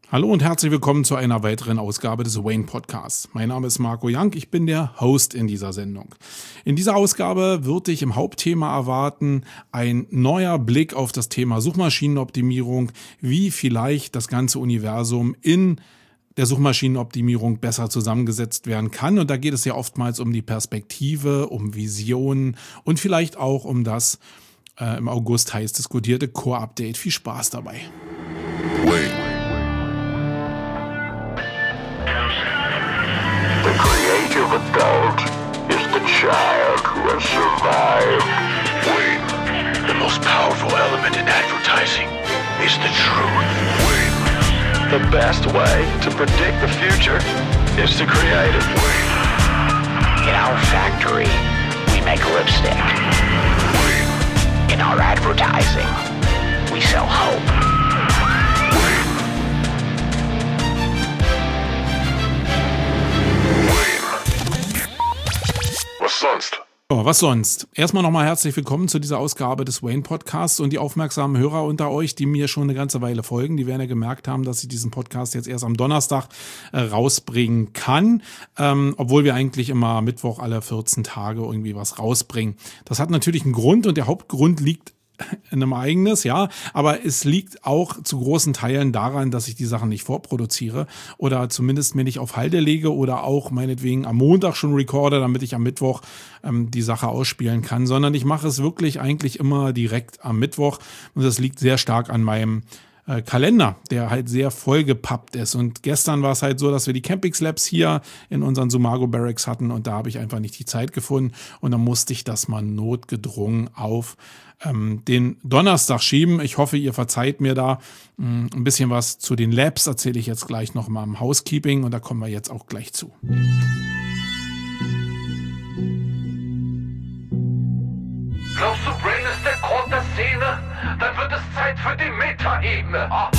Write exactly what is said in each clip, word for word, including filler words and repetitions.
Hallo und herzlich willkommen zu einer weiteren Ausgabe des Wayne Podcasts. Mein Name ist Marco Young, ich bin der Host in dieser Sendung. In dieser Ausgabe wird dich im Hauptthema erwarten ein neuer Blick auf das Thema Suchmaschinenoptimierung, wie vielleicht das ganze Universum in der Suchmaschinenoptimierung besser zusammengesetzt werden kann. Und da geht es ja oftmals um die Perspektive, um Visionen und vielleicht auch um das äh, im August heiß diskutierte Core-Update. Viel Spaß dabei. Wayne. The creative adult is the child who has survived. Wayne. The most powerful element in advertising is the truth. Wayne. The best way to predict the future is to create it. Wayne. In our factory, we make lipstick. Wayne. In our advertising, we sell hope. Was sonst? Oh, was sonst? Erstmal nochmal herzlich willkommen zu dieser Ausgabe des Wayne Podcasts und die aufmerksamen Hörer unter euch, die mir schon eine ganze Weile folgen, die werden ja gemerkt haben, dass ich diesen Podcast jetzt erst am Donnerstag äh, rausbringen kann, ähm, obwohl wir eigentlich immer Mittwoch alle vierzehn Tage irgendwie was rausbringen. Das hat natürlich einen Grund und der Hauptgrund liegt in einem eigenes, ja, aber es liegt auch zu großen Teilen daran, dass ich die Sachen nicht vorproduziere oder zumindest mir nicht auf Halde lege oder auch meinetwegen am Montag schon recorde, damit ich am Mittwoch ähm, die Sache ausspielen kann, sondern ich mache es wirklich eigentlich immer direkt am Mittwoch und das liegt sehr stark an meinem äh, Kalender, der halt sehr vollgepappt ist. Und gestern war es halt so, dass wir die Campix Labs hier in unseren Sumago Barracks hatten und da habe ich einfach nicht die Zeit gefunden und dann musste ich das mal notgedrungen auf ähm, den Donnerstag schieben. Ich hoffe, ihr verzeiht mir da mh, ein bisschen was zu den Labs, erzähle ich jetzt gleich noch mal im Housekeeping und da kommen wir jetzt auch gleich zu. Glaubst du, Brain ist der Grund der Szene? Dann wird es Zeit für die Meta-Ebene. Ah.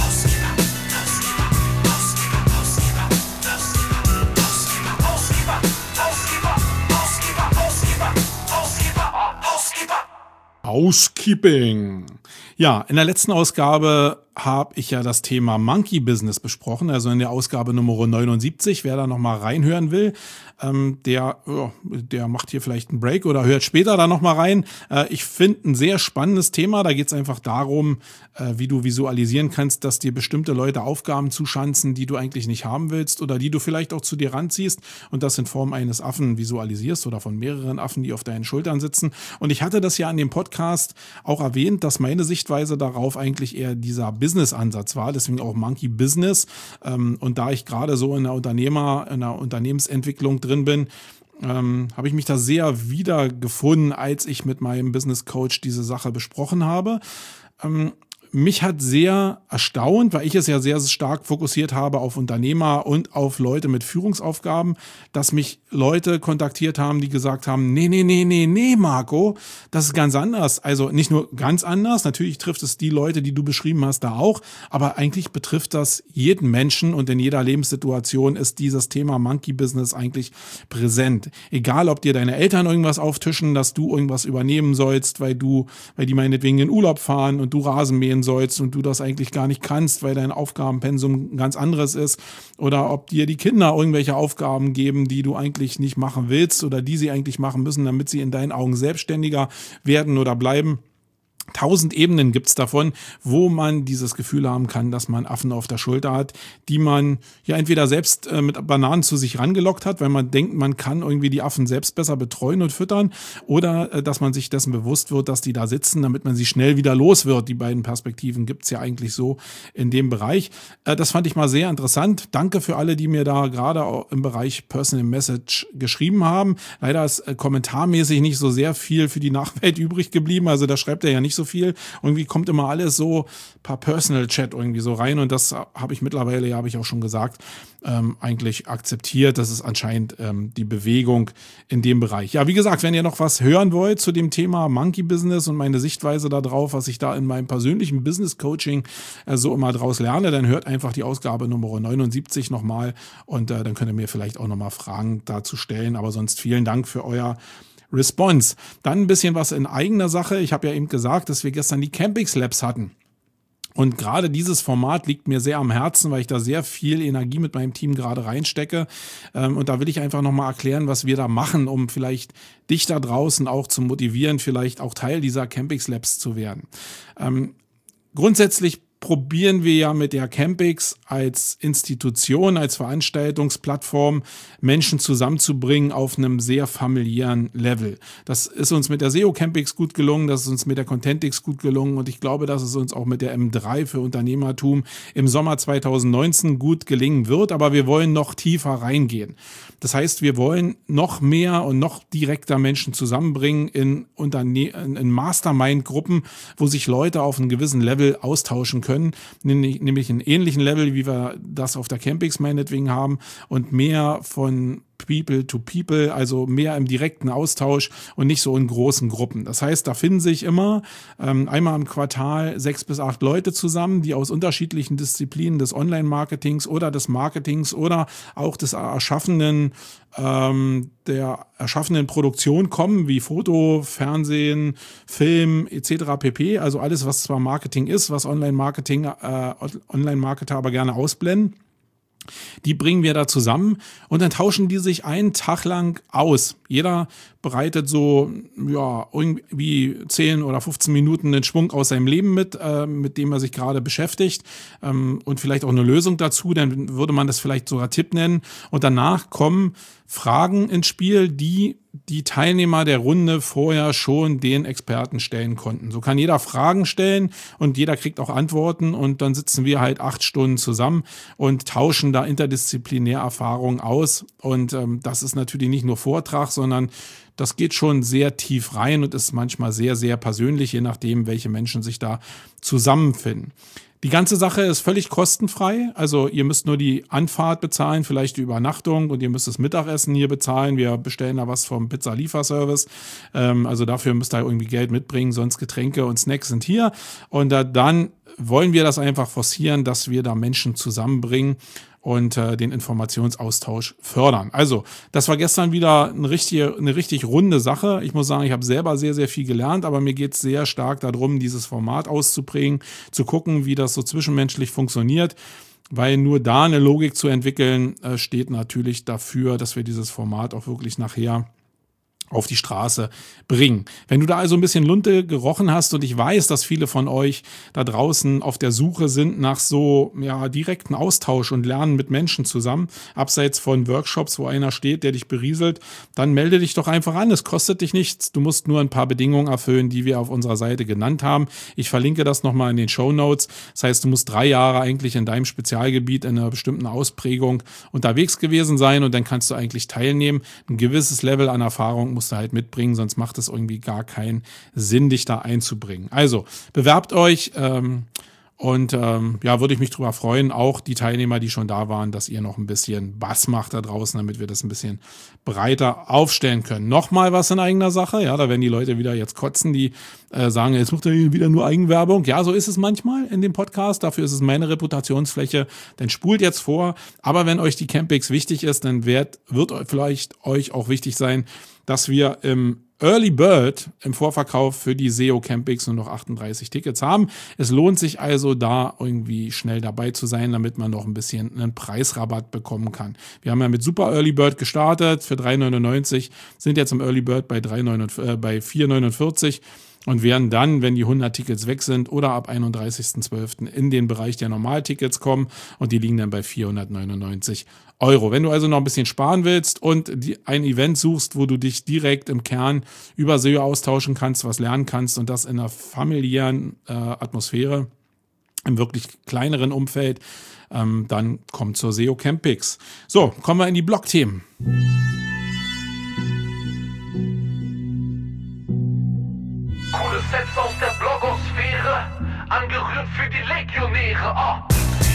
Housekeeping. Ja, in der letzten Ausgabe habe ich ja das Thema Monkey Business besprochen, also in der Ausgabe Nummer neunundsiebzig. Wer da nochmal reinhören will, ähm, der, oh, der macht hier vielleicht einen Break oder hört später da nochmal rein. Äh, ich finde ein sehr spannendes Thema. Da geht es einfach darum, äh, wie du visualisieren kannst, dass dir bestimmte Leute Aufgaben zuschanzen, die du eigentlich nicht haben willst oder die du vielleicht auch zu dir ranziehst und das in Form eines Affen visualisierst oder von mehreren Affen, die auf deinen Schultern sitzen. Und ich hatte das ja an dem Podcast auch erwähnt, dass meine Sichtweise darauf eigentlich eher dieser Business-Ansatz war, deswegen auch Monkey Business. Und da ich gerade so in der Unternehmer, in der Unternehmensentwicklung drin bin, ähm, habe ich mich da sehr wiedergefunden, als ich mit meinem Business Coach diese Sache besprochen habe. Ähm, Mich hat sehr erstaunt, weil ich es ja sehr stark fokussiert habe auf Unternehmer und auf Leute mit Führungsaufgaben, dass mich Leute kontaktiert haben, die gesagt haben, nee, nee, nee, nee, nee, Marco, das ist ganz anders. Also nicht nur ganz anders, natürlich trifft es die Leute, die du beschrieben hast, da auch, aber eigentlich betrifft das jeden Menschen und in jeder Lebenssituation ist dieses Thema Monkey Business eigentlich präsent. Egal, ob dir deine Eltern irgendwas auftischen, dass du irgendwas übernehmen sollst, weil du, weil die meinetwegen in Urlaub fahren und du Rasen mähen sollst und du das eigentlich gar nicht kannst, weil dein Aufgabenpensum ein ganz anderes ist, oder ob dir die Kinder irgendwelche Aufgaben geben, die du eigentlich nicht machen willst oder die sie eigentlich machen müssen, damit sie in deinen Augen selbstständiger werden oder bleiben. Tausend Ebenen gibt's davon, wo man dieses Gefühl haben kann, dass man Affen auf der Schulter hat, die man ja entweder selbst äh, mit Bananen zu sich rangelockt hat, weil man denkt, man kann irgendwie die Affen selbst besser betreuen und füttern, oder äh, dass man sich dessen bewusst wird, dass die da sitzen, damit man sie schnell wieder los wird. Die beiden Perspektiven gibt's ja eigentlich so in dem Bereich. Äh, das fand ich mal sehr interessant. Danke für alle, die mir da gerade auch im Bereich Personal Message geschrieben haben. Leider ist äh, kommentarmäßig nicht so sehr viel für die Nachwelt übrig geblieben, also da schreibt er ja nicht so viel. Irgendwie kommt immer alles so per Personal Chat irgendwie so rein und das habe ich mittlerweile, ja, habe ich auch schon gesagt, ähm, eigentlich akzeptiert. Das ist anscheinend ähm, die Bewegung in dem Bereich. Ja, wie gesagt, wenn ihr noch was hören wollt zu dem Thema Monkey Business und meine Sichtweise darauf, was ich da in meinem persönlichen Business Coaching äh, so immer draus lerne, dann hört einfach die Ausgabe Nummer neunundsiebzig nochmal und äh, dann könnt ihr mir vielleicht auch nochmal Fragen dazu stellen. Aber sonst vielen Dank für euer Response. Dann ein bisschen was in eigener Sache. Ich habe ja eben gesagt, dass wir gestern die Campix Labs hatten. Und gerade dieses Format liegt mir sehr am Herzen, weil ich da sehr viel Energie mit meinem Team gerade reinstecke. Und da will ich einfach nochmal erklären, was wir da machen, um vielleicht dich da draußen auch zu motivieren, vielleicht auch Teil dieser Campix Labs zu werden. Ähm, grundsätzlich probieren wir ja mit der Campix als Institution, als Veranstaltungsplattform Menschen zusammenzubringen auf einem sehr familiären Level. Das ist uns mit der S E O Campix gut gelungen, das ist uns mit der Contentix gut gelungen und ich glaube, dass es uns auch mit der M drei für Unternehmertum im Sommer zwanzig neunzehn gut gelingen wird, aber wir wollen noch tiefer reingehen. Das heißt, wir wollen noch mehr und noch direkter Menschen zusammenbringen in, Unterne- in Mastermind-Gruppen, wo sich Leute auf einem gewissen Level austauschen können, nämlich einen ähnlichen Level, wie wir das auf der Campix meinetwegen haben und mehr von People to People, also mehr im direkten Austausch und nicht so in großen Gruppen. Das heißt, da finden sich immer ähm, einmal im Quartal sechs bis acht Leute zusammen, die aus unterschiedlichen Disziplinen des Online-Marketings oder des Marketings oder auch des erschaffenen ähm, der erschaffenen Produktion kommen, wie Foto, Fernsehen, Film et cetera pp. Also alles, was zwar Marketing ist, was Online-Marketing, äh, Online-Marketer aber gerne ausblenden. Die bringen wir da zusammen und dann tauschen die sich einen Tag lang aus. Jeder bereitet so, ja, irgendwie zehn oder fünfzehn Minuten einen Schwung aus seinem Leben mit, äh, mit dem er sich gerade beschäftigt ähm, und vielleicht auch eine Lösung dazu, dann würde man das vielleicht sogar Tipp nennen. Und danach kommen Fragen ins Spiel, die die Teilnehmer der Runde vorher schon den Experten stellen konnten. So kann jeder Fragen stellen und jeder kriegt auch Antworten und dann sitzen wir halt acht Stunden zusammen und tauschen da interdisziplinär Erfahrungen aus. Und ähm, das ist natürlich nicht nur Vortrag, sondern das geht schon sehr tief rein und ist manchmal sehr, sehr persönlich, je nachdem, welche Menschen sich da zusammenfinden. Die ganze Sache ist völlig kostenfrei, also ihr müsst nur die Anfahrt bezahlen, vielleicht die Übernachtung und ihr müsst das Mittagessen hier bezahlen. Wir bestellen da was vom Pizza-Lieferservice, ähm, also dafür müsst ihr irgendwie Geld mitbringen, sonst Getränke und Snacks sind hier. Und äh, dann wollen wir das einfach forcieren, dass wir da Menschen zusammenbringen und äh, den Informationsaustausch fördern. Also, das war gestern wieder eine richtige, eine richtig runde Sache. Ich muss sagen, ich habe selber sehr, sehr viel gelernt, aber mir geht es sehr stark darum, dieses Format auszuprägen, zu gucken, wie das so zwischenmenschlich funktioniert, weil nur da eine Logik zu entwickeln, äh, steht natürlich dafür, dass wir dieses Format auch wirklich nachher auf die Straße bringen. Wenn du da also ein bisschen Lunte gerochen hast und ich weiß, dass viele von euch da draußen auf der Suche sind nach so ja direkten Austausch und Lernen mit Menschen zusammen, abseits von Workshops, wo einer steht, der dich berieselt, dann melde dich doch einfach an. Es kostet dich nichts. Du musst nur ein paar Bedingungen erfüllen, die wir auf unserer Seite genannt haben. Ich verlinke das nochmal in den Shownotes. Das heißt, du musst drei Jahre eigentlich in deinem Spezialgebiet in einer bestimmten Ausprägung unterwegs gewesen sein und dann kannst du eigentlich teilnehmen. Ein gewisses Level an Erfahrung musst du halt mitbringen, sonst macht es irgendwie gar keinen Sinn, dich da einzubringen. Also, bewerbt euch ähm, und ähm, ja, würde ich mich drüber freuen, auch die Teilnehmer, die schon da waren, dass ihr noch ein bisschen Bass macht da draußen, damit wir das ein bisschen breiter aufstellen können. Nochmal was in eigener Sache, ja, da werden die Leute wieder jetzt kotzen, die äh, sagen, jetzt macht er wieder nur Eigenwerbung. Ja, so ist es manchmal in dem Podcast, dafür ist es meine Reputationsfläche, dann spult jetzt vor, aber wenn euch die Campix wichtig ist, dann wird, wird vielleicht euch auch wichtig sein, dass wir im Early Bird im Vorverkauf für die S E O Campix nur noch achtunddreißig Tickets haben. Es lohnt sich also da irgendwie schnell dabei zu sein, damit man noch ein bisschen einen Preisrabatt bekommen kann. Wir haben ja mit Super Early Bird gestartet für drei neunundneunzig, sind jetzt im Early Bird bei, drei neunundvierzig, äh, bei vier neunundvierzig und werden dann, wenn die hundert Tickets weg sind oder ab einunddreißigsten zwölften in den Bereich der Normaltickets kommen und die liegen dann bei vierhundertneunundneunzig Euro. Wenn du also noch ein bisschen sparen willst und die, ein Event suchst, wo du dich direkt im Kern über S E O austauschen kannst, was lernen kannst und das in einer familiären äh, Atmosphäre, im wirklich kleineren Umfeld, ähm, dann komm zur S E O Campix. So, kommen wir in die Blog-Themen. Coole Sets aus der Blogosphäre, angerührt für die Legionäre. Oh.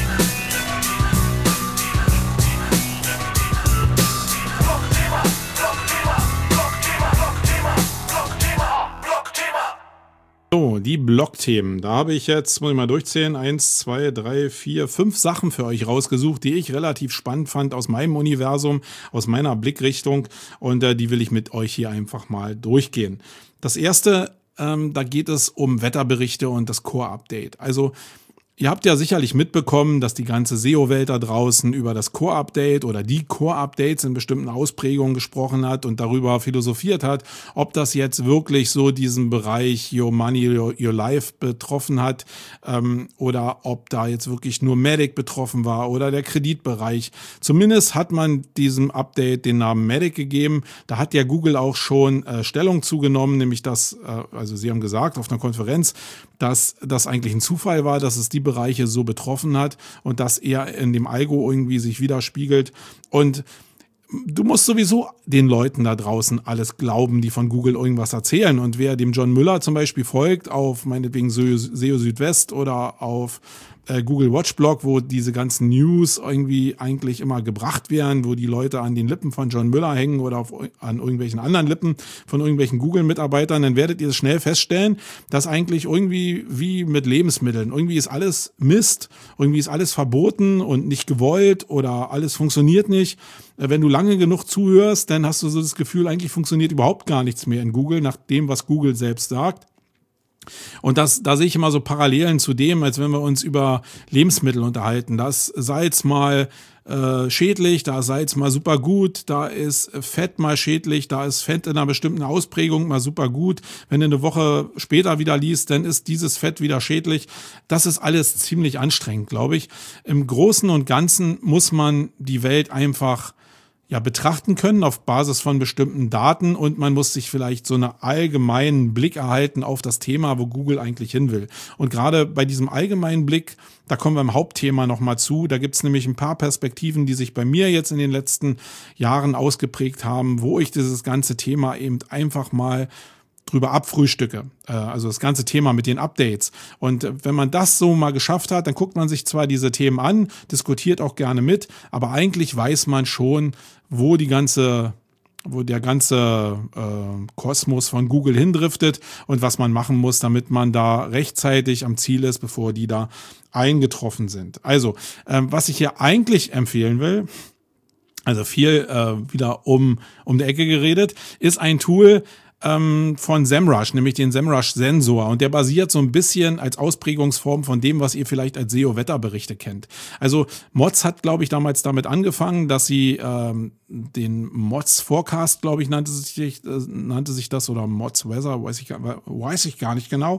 Blogthema, Blogthema, Blogthema, Blogthema, Blogthema, Blogthema. So, die Blog-Themen. Da habe ich jetzt, muss ich mal durchzählen, eins, zwei, drei, vier, fünf Sachen für euch rausgesucht, die ich relativ spannend fand aus meinem Universum, aus meiner Blickrichtung und äh, die will ich mit euch hier einfach mal durchgehen. Das erste, ähm, da geht es um Wetterberichte und das Core-Update. Also Ihr habt ja sicherlich mitbekommen, dass die ganze S E O-Welt da draußen über das Core-Update oder die Core-Updates in bestimmten Ausprägungen gesprochen hat und darüber philosophiert hat, ob das jetzt wirklich so diesen Bereich Your Money, Your, Your Life betroffen hat ähm, oder ob da jetzt wirklich nur Medic betroffen war oder der Kreditbereich. Zumindest hat man diesem Update den Namen Medic gegeben. Da hat ja Google auch schon äh, Stellung zugenommen, nämlich dass, äh, also sie haben gesagt auf einer Konferenz, dass das eigentlich ein Zufall war, dass es die Bereiche so betroffen hat und dass er in dem Algo irgendwie sich widerspiegelt. Und du musst sowieso den Leuten da draußen alles glauben, die von Google irgendwas erzählen. Und wer dem John Müller zum Beispiel folgt, auf meinetwegen S E O Südwest oder auf äh, Google Watchblog, wo diese ganzen News irgendwie eigentlich immer gebracht werden, wo die Leute an den Lippen von John Müller hängen oder auf, an irgendwelchen anderen Lippen von irgendwelchen Google-Mitarbeitern, dann werdet ihr schnell feststellen, dass eigentlich irgendwie wie mit Lebensmitteln, irgendwie ist alles Mist, irgendwie ist alles verboten und nicht gewollt oder alles funktioniert nicht. Wenn du lange genug zuhörst, dann hast du so das Gefühl, eigentlich funktioniert überhaupt gar nichts mehr in Google, nach dem, was Google selbst sagt. Und das, da sehe ich immer so Parallelen zu dem, als wenn wir uns über Lebensmittel unterhalten. Das Salz mal äh, schädlich, da ist Salz mal super gut, da ist Fett mal schädlich, da ist Fett in einer bestimmten Ausprägung mal super gut. Wenn du eine Woche später wieder liest, dann ist dieses Fett wieder schädlich. Das ist alles ziemlich anstrengend, glaube ich. Im Großen und Ganzen muss man die Welt einfach ja betrachten können auf Basis von bestimmten Daten und man muss sich vielleicht so einen allgemeinen Blick erhalten auf das Thema, wo Google eigentlich hin will. Und gerade bei diesem allgemeinen Blick, da kommen wir im Hauptthema nochmal zu, da gibt es nämlich ein paar Perspektiven, die sich bei mir jetzt in den letzten Jahren ausgeprägt haben, wo ich dieses ganze Thema eben einfach mal drüber abfrühstücke, also das ganze Thema mit den Updates. Und wenn man das so mal geschafft hat, dann guckt man sich zwar diese Themen an, diskutiert auch gerne mit, aber eigentlich weiß man schon, wo die ganze, wo der ganze äh, Kosmos von Google hindriftet und was man machen muss, damit man da rechtzeitig am Ziel ist, bevor die da eingetroffen sind. Also, äh, was ich hier eigentlich empfehlen will, also viel äh, wieder um, um die Ecke geredet, ist ein Tool, von SEMrush, nämlich den SEMrush-Sensor. Und der basiert so ein bisschen als Ausprägungsform von dem, was ihr vielleicht als S E O-Wetterberichte kennt. Also Moz hat, glaube ich, damals damit angefangen, dass sie ähm, den Moz Forecast, glaube ich, nannte sich, äh, nannte sich das, oder Moz Weather, weiß ich, weiß ich gar nicht genau,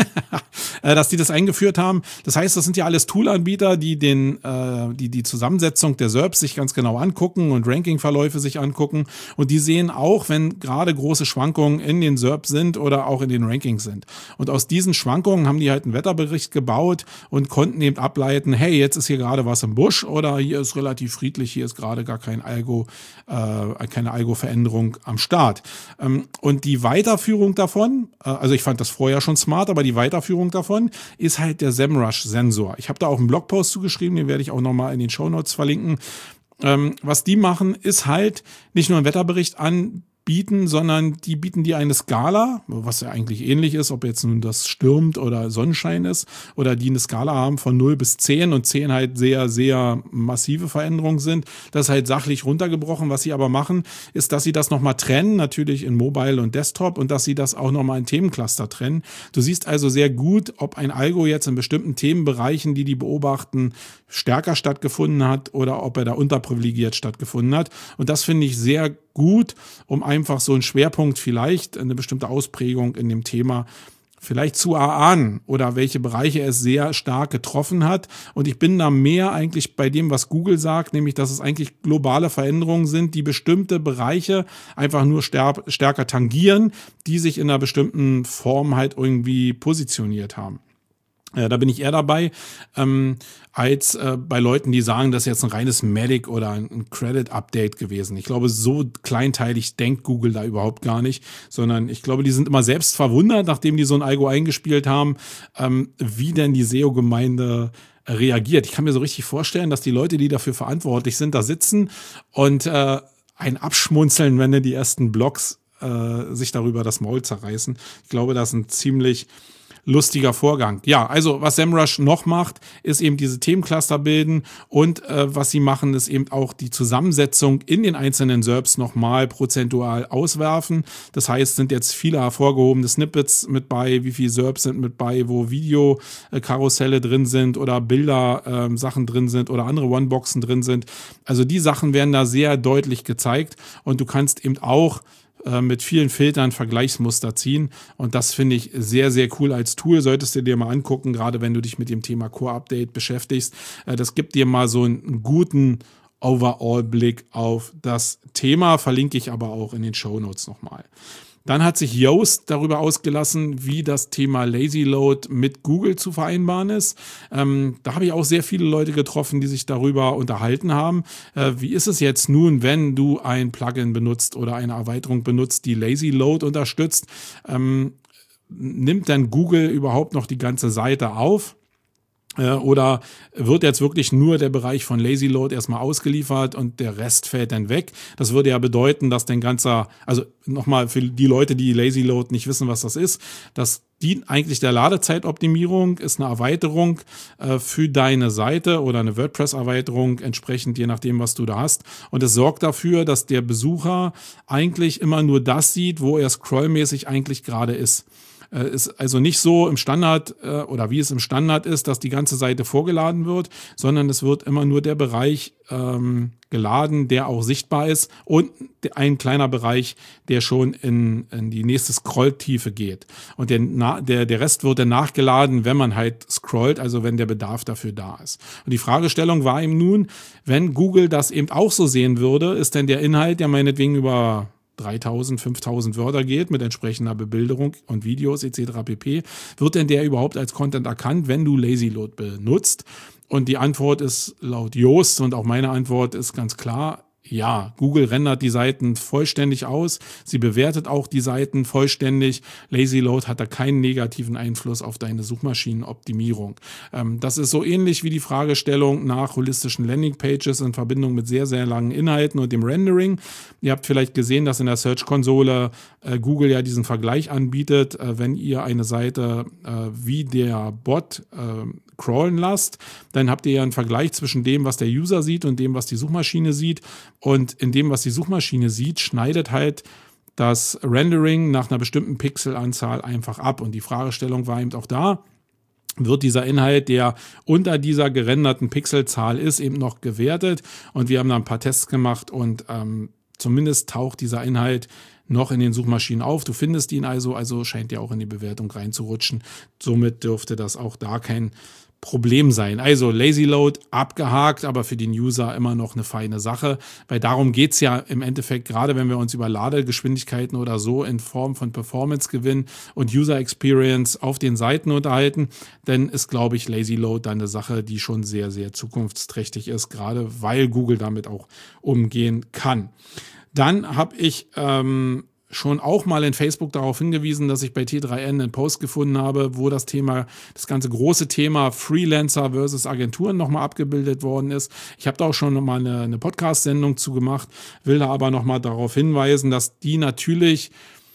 dass die das eingeführt haben. Das heißt, das sind ja alles Toolanbieter, die den, äh, die die Zusammensetzung der S E R Ps sich ganz genau angucken und Rankingverläufe sich angucken. Und die sehen auch, wenn gerade große Schwankungen in den S E R Ps sind oder auch in den Rankings sind. Und aus diesen Schwankungen haben die halt einen Wetterbericht gebaut und konnten eben ableiten, hey, jetzt ist hier gerade was im Busch oder hier ist relativ friedlich, hier ist gerade gar kein Algo, äh, keine Algo-Veränderung am Start. Ähm, und die Weiterführung davon, äh, also ich fand das vorher schon smart, aber die Weiterführung davon ist halt der SEMrush-Sensor. Ich habe da auch einen Blogpost zugeschrieben, den werde ich auch nochmal in den Shownotes verlinken. Ähm, was die machen, ist halt nicht nur einen Wetterbericht an bieten, sondern die bieten dir eine Skala, was ja eigentlich ähnlich ist, ob jetzt nun das stürmt oder Sonnenschein ist, oder die eine Skala haben von null bis zehn und zehn halt sehr, sehr massive Veränderungen sind. Das ist halt sachlich runtergebrochen. Was sie aber machen, ist, dass sie das nochmal trennen, natürlich in Mobile und Desktop, und dass sie das auch nochmal in Themencluster trennen. Du siehst also sehr gut, ob ein Algo jetzt in bestimmten Themenbereichen, die die beobachten, stärker stattgefunden hat oder ob er da unterprivilegiert stattgefunden hat. Und das finde ich sehr gut, um einfach so einen Schwerpunkt vielleicht, eine bestimmte Ausprägung in dem Thema vielleicht zu erahnen oder welche Bereiche es sehr stark getroffen hat. Und ich bin da mehr eigentlich bei dem, was Google sagt, nämlich, dass es eigentlich globale Veränderungen sind, die bestimmte Bereiche einfach nur stär- stärker tangieren, die sich in einer bestimmten Form halt irgendwie positioniert haben. Ja, da bin ich eher dabei, ähm, als äh, bei Leuten, die sagen, das ist jetzt ein reines Medic oder ein Credit-Update gewesen. Ich glaube, so kleinteilig denkt Google da überhaupt gar nicht, sondern ich glaube, die sind immer selbst verwundert, nachdem die so ein Algo eingespielt haben, ähm, wie denn die S E O-Gemeinde reagiert. Ich kann mir so richtig vorstellen, dass die Leute, die dafür verantwortlich sind, da sitzen und äh, ein Abschmunzeln, wenn die ersten Blogs äh, sich darüber das Maul zerreißen. Ich glaube, das ist ein ziemlich lustiger Vorgang. Ja, also was SEMrush noch macht, ist eben diese Themencluster bilden und äh, was sie machen, ist eben auch die Zusammensetzung in den einzelnen S E R Ps nochmal prozentual auswerfen. Das heißt, sind jetzt viele hervorgehobene Snippets mit bei, wie viele S E R Ps sind mit bei, wo Videokarusselle drin sind oder Bilder äh, Sachen drin sind oder andere One-Boxen drin sind. Also die Sachen werden da sehr deutlich gezeigt und du kannst eben auch mit vielen Filtern Vergleichsmuster ziehen und das finde ich sehr, sehr cool als Tool, solltest du dir mal angucken, gerade wenn du dich mit dem Thema Core-Update beschäftigst. Das gibt dir mal so einen guten Overall-Blick auf das Thema, verlinke ich aber auch in den Shownotes nochmal. Dann hat sich Yoast darüber ausgelassen, wie das Thema Lazy Load mit Google zu vereinbaren ist. Ähm, da habe ich auch sehr viele Leute getroffen, die sich darüber unterhalten haben. Äh, wie ist es jetzt nun, wenn du ein Plugin benutzt oder eine Erweiterung benutzt, die Lazy Load unterstützt? Ähm, nimmt dann Google überhaupt noch die ganze Seite auf? Oder wird jetzt wirklich nur der Bereich von Lazy Load erstmal ausgeliefert und der Rest fällt dann weg? Das würde ja bedeuten, dass dein ganzer, also nochmal für die Leute, die Lazy Load nicht wissen, was das ist, das dient eigentlich der Ladezeitoptimierung, ist eine Erweiterung äh, für deine Seite oder eine WordPress-Erweiterung, entsprechend je nachdem, was du da hast. Und es sorgt dafür, dass der Besucher eigentlich immer nur das sieht, wo er scrollmäßig eigentlich gerade ist. Ist also nicht so im Standard äh, oder wie es im Standard ist, dass die ganze Seite vorgeladen wird, sondern es wird immer nur der Bereich ähm, geladen, der auch sichtbar ist und ein kleiner Bereich, der schon in, in die nächste Scrolltiefe geht. Und der, der, der Rest wird dann nachgeladen, wenn man halt scrollt, also wenn der Bedarf dafür da ist. Und die Fragestellung war eben nun, wenn Google das eben auch so sehen würde, ist denn der Inhalt, der meinetwegen über dreitausend, fünftausend Wörter geht mit entsprechender Bebilderung und Videos et cetera pp. Wird denn der überhaupt als Content erkannt, wenn du Lazy Load benutzt? Und die Antwort ist laut Yoast und auch meine Antwort ist ganz klar, ja, Google rendert die Seiten vollständig aus. Sie bewertet auch die Seiten vollständig. Lazy Load hat da keinen negativen Einfluss auf deine Suchmaschinenoptimierung. Ähm, das ist so ähnlich wie die Fragestellung nach holistischen Landingpages in Verbindung mit sehr, sehr langen Inhalten und dem Rendering. Ihr habt vielleicht gesehen, dass in der Search-Konsole äh, Google ja diesen Vergleich anbietet, äh, wenn ihr eine Seite äh, wie der Bot äh, crawlen lasst, dann habt ihr ja einen Vergleich zwischen dem, was der User sieht und dem, was die Suchmaschine sieht. Und in dem, was die Suchmaschine sieht, schneidet halt das Rendering nach einer bestimmten Pixelanzahl einfach ab. Und die Fragestellung war eben auch da, wird dieser Inhalt, der unter dieser gerenderten Pixelzahl ist, eben noch gewertet. Und wir haben da ein paar Tests gemacht und ähm, zumindest taucht dieser Inhalt noch in den Suchmaschinen auf. Du findest ihn also, also scheint ja auch in die Bewertung reinzurutschen. Somit dürfte das auch da kein Problem sein. Also Lazy Load abgehakt, aber für den User immer noch eine feine Sache, weil darum geht's ja im Endeffekt, gerade wenn wir uns über Ladegeschwindigkeiten oder so in Form von Performance-Gewinn und User Experience auf den Seiten unterhalten, dann ist, glaube ich, Lazy Load dann eine Sache, die schon sehr, sehr zukunftsträchtig ist, gerade weil Google damit auch umgehen kann. Dann habe ich ähm, schon auch mal in Facebook darauf hingewiesen, dass ich bei T drei N einen Post gefunden habe, wo das Thema, das ganze große Thema Freelancer versus Agenturen nochmal abgebildet worden ist. Ich habe da auch schon nochmal eine, eine Podcast-Sendung zu gemacht, will da aber nochmal darauf hinweisen, dass die natürlich,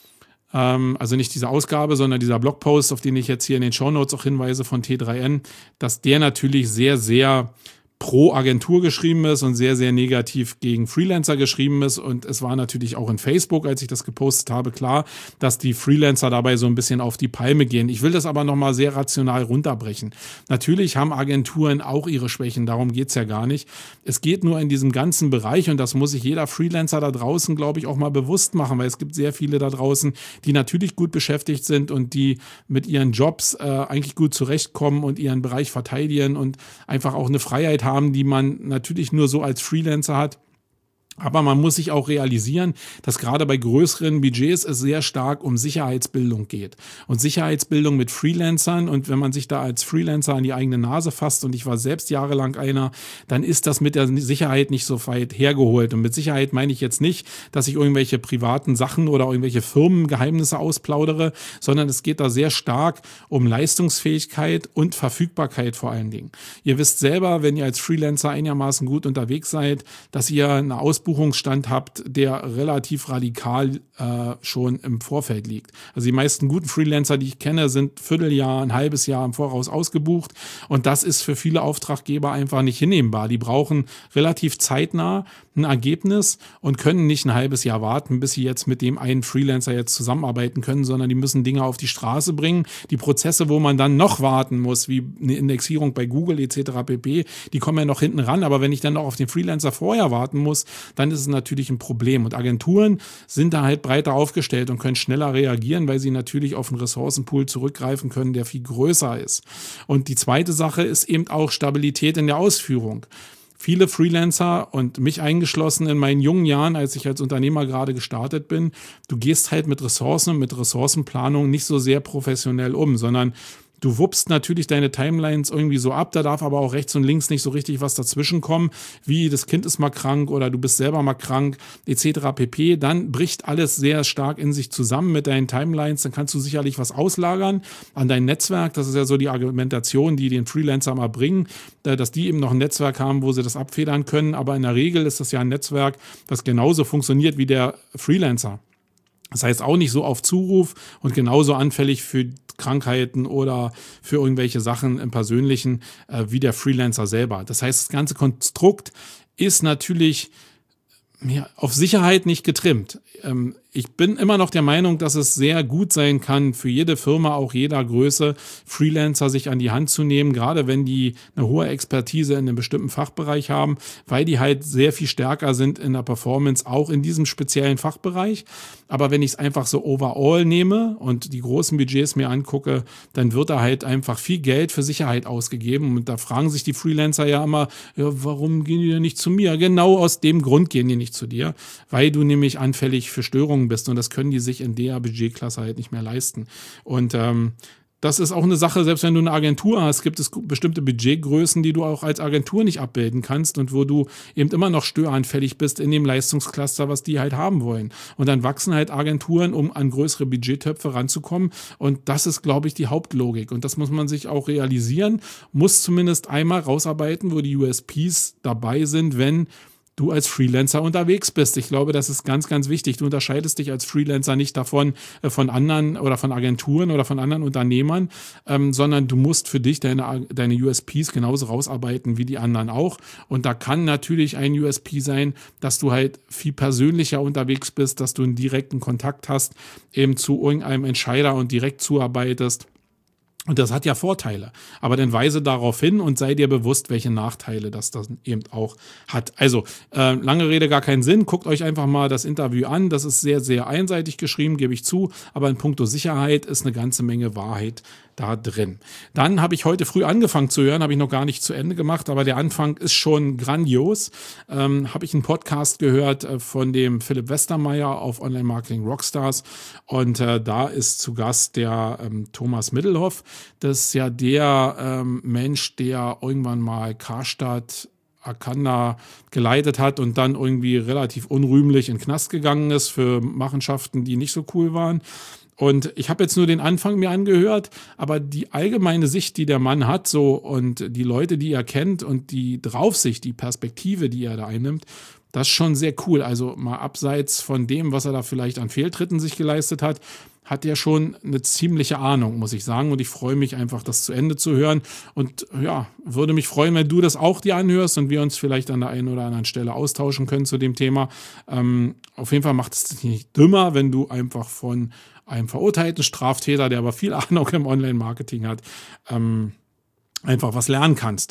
ähm, also nicht diese Ausgabe, sondern dieser Blogpost, auf den ich jetzt hier in den Shownotes auch hinweise von T drei N, dass der natürlich sehr, sehr pro Agentur geschrieben ist und sehr, sehr negativ gegen Freelancer geschrieben ist. Und es war natürlich auch in Facebook, als ich das gepostet habe, klar, dass die Freelancer dabei so ein bisschen auf die Palme gehen. Ich will das aber nochmal sehr rational runterbrechen. Natürlich haben Agenturen auch ihre Schwächen, darum geht's ja gar nicht. Es geht nur in diesem ganzen Bereich und das muss sich jeder Freelancer da draußen, glaube ich, auch mal bewusst machen, weil es gibt sehr viele da draußen, die natürlich gut beschäftigt sind und die mit ihren Jobs äh, eigentlich gut zurechtkommen und ihren Bereich verteidigen und einfach auch eine Freiheit haben, haben, die man natürlich nur so als Freelancer hat. Aber man muss sich auch realisieren, dass gerade bei größeren Budgets es sehr stark um Sicherheitsbildung geht. Und Sicherheitsbildung mit Freelancern, und wenn man sich da als Freelancer an die eigene Nase fasst, und ich war selbst jahrelang einer, dann ist das mit der Sicherheit nicht so weit hergeholt. Und mit Sicherheit meine ich jetzt nicht, dass ich irgendwelche privaten Sachen oder irgendwelche Firmengeheimnisse ausplaudere, sondern es geht da sehr stark um Leistungsfähigkeit und Verfügbarkeit vor allen Dingen. Ihr wisst selber, wenn ihr als Freelancer einigermaßen gut unterwegs seid, dass ihr eine Ausbildung Ausbuchungsstand habt, der relativ radikal äh, schon im Vorfeld liegt. Also die meisten guten Freelancer, die ich kenne, sind Vierteljahr, ein halbes Jahr im Voraus ausgebucht und das ist für viele Auftraggeber einfach nicht hinnehmbar. Die brauchen relativ zeitnah ein Ergebnis und können nicht ein halbes Jahr warten, bis sie jetzt mit dem einen Freelancer jetzt zusammenarbeiten können, sondern die müssen Dinge auf die Straße bringen. Die Prozesse, wo man dann noch warten muss, wie eine Indexierung bei Google et cetera pp., die kommen ja noch hinten ran. Aber wenn ich dann noch auf den Freelancer vorher warten muss, dann ist es natürlich ein Problem. Und Agenturen sind da halt breiter aufgestellt und können schneller reagieren, weil sie natürlich auf einen Ressourcenpool zurückgreifen können, der viel größer ist. Und die zweite Sache ist eben auch Stabilität in der Ausführung. Viele Freelancer und mich eingeschlossen in meinen jungen Jahren, als ich als Unternehmer gerade gestartet bin, du gehst halt mit Ressourcen, mit Ressourcenplanung nicht so sehr professionell um, sondern du wuppst natürlich deine Timelines irgendwie so ab, da darf aber auch rechts und links nicht so richtig was dazwischen kommen, wie das Kind ist mal krank oder du bist selber mal krank et cetera pp. Dann bricht alles sehr stark in sich zusammen mit deinen Timelines, dann kannst du sicherlich was auslagern an dein Netzwerk, das ist ja so die Argumentation, die den Freelancer mal bringen, dass die eben noch ein Netzwerk haben, wo sie das abfedern können, aber in der Regel ist das ja ein Netzwerk, das genauso funktioniert wie der Freelancer. Das heißt auch nicht so auf Zuruf und genauso anfällig für Krankheiten oder für irgendwelche Sachen im Persönlichen äh, wie der Freelancer selber. Das heißt, das ganze Konstrukt ist natürlich ja, auf Sicherheit nicht getrimmt. Ähm, ich bin immer noch der Meinung, dass es sehr gut sein kann, für jede Firma, auch jeder Größe, Freelancer sich an die Hand zu nehmen, gerade wenn die eine hohe Expertise in einem bestimmten Fachbereich haben, weil die halt sehr viel stärker sind in der Performance, auch in diesem speziellen Fachbereich. Aber wenn ich es einfach so overall nehme und die großen Budgets mir angucke, dann wird da halt einfach viel Geld für Sicherheit ausgegeben. Und da fragen sich die Freelancer ja immer, ja, warum gehen die denn nicht zu mir? Genau aus dem Grund gehen die nicht zu dir, weil du nämlich anfällig für Störungen bist und das können die sich in der Budgetklasse halt nicht mehr leisten. Und ähm, das ist auch eine Sache, selbst wenn du eine Agentur hast, gibt es bestimmte Budgetgrößen, die du auch als Agentur nicht abbilden kannst und wo du eben immer noch störanfällig bist in dem Leistungscluster, was die halt haben wollen. Und dann wachsen halt Agenturen, um an größere Budgettöpfe ranzukommen. Und das ist, glaube ich, die Hauptlogik. Und das muss man sich auch realisieren, muss zumindest einmal rausarbeiten, wo die U S Ps dabei sind, wenn du als Freelancer unterwegs bist. Ich glaube, das ist ganz, ganz wichtig. Du unterscheidest dich als Freelancer nicht davon, äh, von anderen oder von Agenturen oder von anderen Unternehmern, ähm, sondern du musst für dich deine, deine U S Ps genauso rausarbeiten wie die anderen auch. Und da kann natürlich ein U S P sein, dass du halt viel persönlicher unterwegs bist, dass du einen direkten Kontakt hast, eben zu irgendeinem Entscheider und direkt zuarbeitest. Und das hat ja Vorteile. Aber dann weise darauf hin und sei dir bewusst, welche Nachteile das dann eben auch hat. Also, äh, lange Rede, gar keinen Sinn. Guckt euch einfach mal das Interview an. Das ist sehr, sehr einseitig geschrieben, gebe ich zu. Aber in puncto Sicherheit ist eine ganze Menge Wahrheit da drin. Dann habe ich heute früh angefangen zu hören, habe ich noch gar nicht zu Ende gemacht, aber der Anfang ist schon grandios. Ähm, habe ich einen Podcast gehört äh, von dem Philipp Westermeier auf Online Marketing Rockstars und äh, da ist zu Gast der ähm, Thomas Middelhoff. Das ist ja der ähm, Mensch, der irgendwann mal Karstadt Arcanda geleitet hat und dann irgendwie relativ unrühmlich in den Knast gegangen ist für Machenschaften, die nicht so cool waren. Und ich habe jetzt nur den Anfang mir angehört, aber die allgemeine Sicht, die der Mann hat, so und die Leute, die er kennt und die Draufsicht, die Perspektive, die er da einnimmt, das ist schon sehr cool. Also mal abseits von dem, was er da vielleicht an Fehltritten sich geleistet hat, hat er schon eine ziemliche Ahnung, muss ich sagen. Und ich freue mich einfach, das zu Ende zu hören. Und ja, würde mich freuen, wenn du das auch dir anhörst und wir uns vielleicht an der einen oder anderen Stelle austauschen können zu dem Thema. Ähm, auf jeden Fall macht es dich nicht dümmer, wenn du einfach von einem verurteilten Straftäter, der aber viel Ahnung im Online-Marketing hat, ähm, einfach was lernen kannst.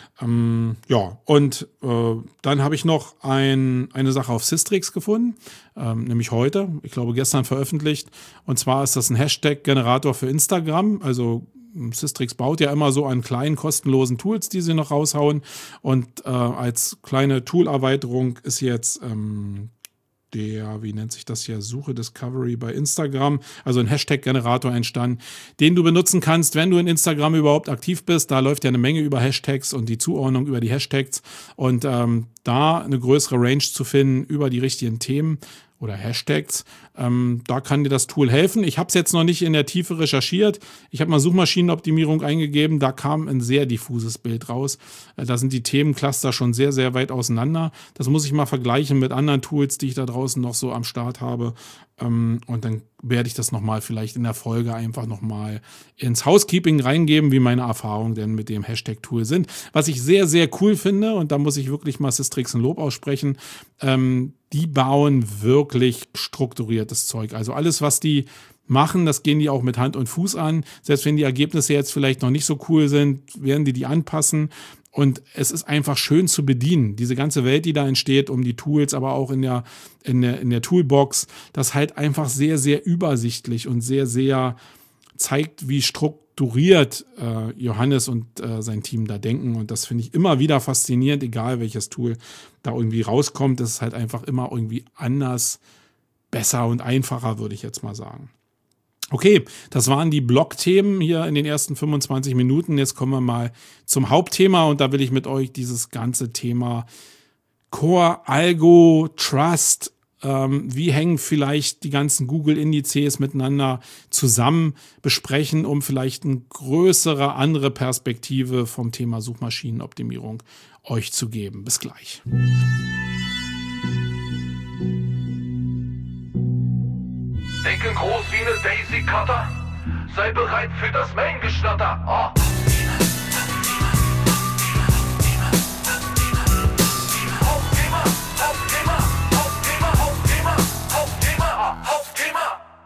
Ähm, ja, und äh, dann habe ich noch ein, eine Sache auf Sistrix gefunden, ähm, nämlich heute, ich glaube gestern veröffentlicht. Und zwar ist das ein Hashtag-Generator für Instagram. Also Sistrix baut ja immer so an kleinen, kostenlosen Tools, die sie noch raushauen. Und äh, als kleine Tool-Erweiterung ist jetzt ähm, der, wie nennt sich das hier, Suche Discovery bei Instagram, also ein Hashtag-Generator entstanden, den du benutzen kannst, wenn du in Instagram überhaupt aktiv bist. Da läuft ja eine Menge über Hashtags und die Zuordnung über die Hashtags und ähm, da eine größere Range zu finden über die richtigen Themen oder Hashtags. Ähm, da kann dir das Tool helfen. Ich habe es jetzt noch nicht in der Tiefe recherchiert. Ich habe mal Suchmaschinenoptimierung eingegeben. Da kam ein sehr diffuses Bild raus. Äh, da sind die Themencluster schon sehr, sehr weit auseinander. Das muss ich mal vergleichen mit anderen Tools, die ich da draußen noch so am Start habe. Ähm, und dann werde ich das nochmal vielleicht in der Folge einfach nochmal ins Housekeeping reingeben, wie meine Erfahrungen denn mit dem Hashtag-Tool sind. Was ich sehr, sehr cool finde, und da muss ich wirklich mal Systrix ein Lob aussprechen, ähm, die bauen wirklich strukturiertes Zeug. Also alles, was die machen, das gehen die auch mit Hand und Fuß an. Selbst wenn die Ergebnisse jetzt vielleicht noch nicht so cool sind, werden die die anpassen. Und es ist einfach schön zu bedienen. Diese ganze Welt, die da entsteht, um die Tools, aber auch in der, in der, in der Toolbox, das halt einfach sehr, sehr übersichtlich und sehr, sehr zeigt, wie strukturiert äh, Johannes und äh, sein Team da denken. Und das finde ich immer wieder faszinierend, egal welches Tool da irgendwie rauskommt. Das ist halt einfach immer irgendwie anders, besser und einfacher, würde ich jetzt mal sagen. Okay, das waren die Blog-Themen hier in den ersten fünfundzwanzig Minuten. Jetzt kommen wir mal zum Hauptthema und da will ich mit euch dieses ganze Thema Core, Algo, Trust, ähm, wie hängen vielleicht die ganzen Google-Indizes miteinander zusammen besprechen, um vielleicht eine größere, andere Perspektive vom Thema Suchmaschinenoptimierung euch zu geben. Bis gleich. Denke groß wie eine Daisy Cutter. Sei bereit für das Main-Geschnatter. Oh. Hauptthema, Hauptthema, Hauptthema, Hauptthema, Hauptthema, Hauptthema.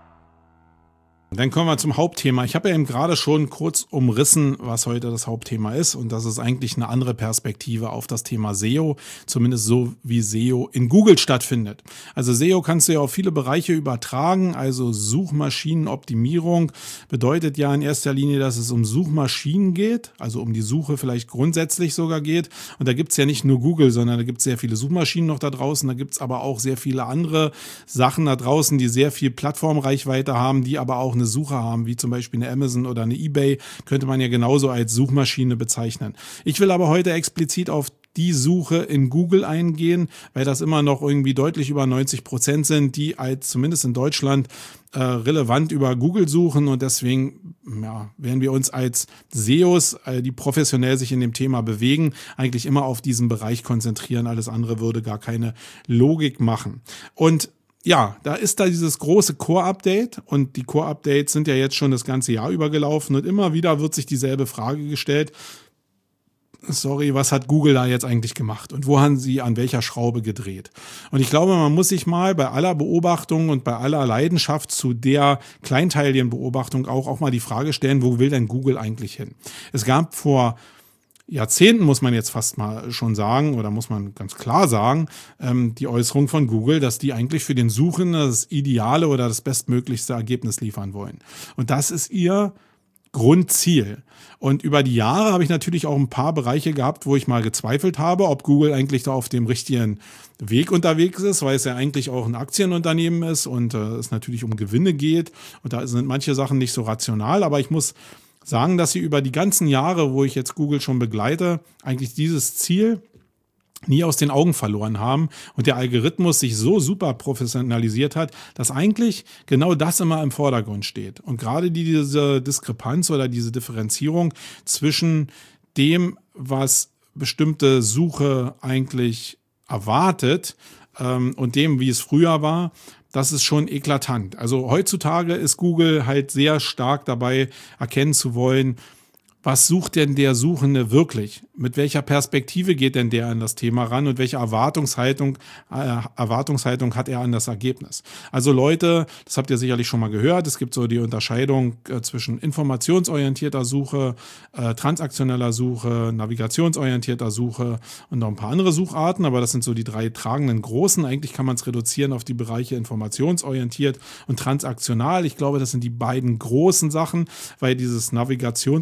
Dann kommen wir zum Hauptthema. Ich habe ja eben gerade schon kurz umrissen, was heute das Hauptthema ist. Und das ist eigentlich eine andere Perspektive auf das Thema S E O. Zumindest so, wie S E O in Google stattfindet. Also S E O kannst du ja auf viele Bereiche übertragen. Also Suchmaschinenoptimierung bedeutet ja in erster Linie, dass es um Suchmaschinen geht. Also um die Suche vielleicht grundsätzlich sogar geht. Und da gibt es ja nicht nur Google, sondern da gibt es sehr viele Suchmaschinen noch da draußen. Da gibt es aber auch sehr viele andere Sachen da draußen, die sehr viel Plattformreichweite haben, die aber auch eine Suche haben, wie zum Beispiel eine Amazon oder eine eBay, könnte man ja genauso als Suchmaschine bezeichnen. Ich will aber heute explizit auf die Suche in Google eingehen, weil das immer noch irgendwie deutlich über neunzig Prozent sind, die als zumindest in Deutschland äh, relevant über Google suchen und deswegen ja, werden wir uns als S E Os, äh, die professionell sich in dem Thema bewegen, eigentlich immer auf diesen Bereich konzentrieren. Alles andere würde gar keine Logik machen. Und ja, da ist da dieses große Core-Update und die Core-Updates sind ja jetzt schon das ganze Jahr über gelaufen und immer wieder wird sich dieselbe Frage gestellt. Sorry, was hat Google da jetzt eigentlich gemacht und wo haben sie an welcher Schraube gedreht? Und ich glaube, man muss sich mal bei aller Beobachtung und bei aller Leidenschaft zu der kleinteiligen Beobachtung auch, auch mal die Frage stellen, wo will denn Google eigentlich hin? Es gab vor Jahrzehnten, muss man jetzt fast mal schon sagen, oder muss man ganz klar sagen, ähm, die Äußerung von Google, dass die eigentlich für den Suchenden das ideale oder das bestmöglichste Ergebnis liefern wollen. Und das ist ihr Grundziel. Und über die Jahre habe ich natürlich auch ein paar Bereiche gehabt, wo ich mal gezweifelt habe, ob Google eigentlich da auf dem richtigen Weg unterwegs ist, weil es ja eigentlich auch ein Aktienunternehmen ist und äh, es natürlich um Gewinne geht. Und da sind manche Sachen nicht so rational, aber ich muss sagen, dass sie über die ganzen Jahre, wo ich jetzt Google schon begleite, eigentlich dieses Ziel nie aus den Augen verloren haben und der Algorithmus sich so super professionalisiert hat, dass eigentlich genau das immer im Vordergrund steht. Und gerade diese Diskrepanz oder diese Differenzierung zwischen dem, was bestimmte Suche eigentlich erwartet, ähm, und dem, wie es früher war, das ist schon eklatant. Also heutzutage ist Google halt sehr stark dabei, erkennen zu wollen, was sucht denn der Suchende wirklich? Mit welcher Perspektive geht denn der an das Thema ran und welche Erwartungshaltung, äh, Erwartungshaltung hat er an das Ergebnis? Also Leute, das habt ihr sicherlich schon mal gehört, es gibt so die Unterscheidung äh, zwischen informationsorientierter Suche, äh, transaktioneller Suche, navigationsorientierter Suche und noch ein paar andere Sucharten, aber das sind so die drei tragenden großen. Eigentlich kann man es reduzieren auf die Bereiche informationsorientiert und transaktional. Ich glaube, das sind die beiden großen Sachen, weil dieses navigationsorientiert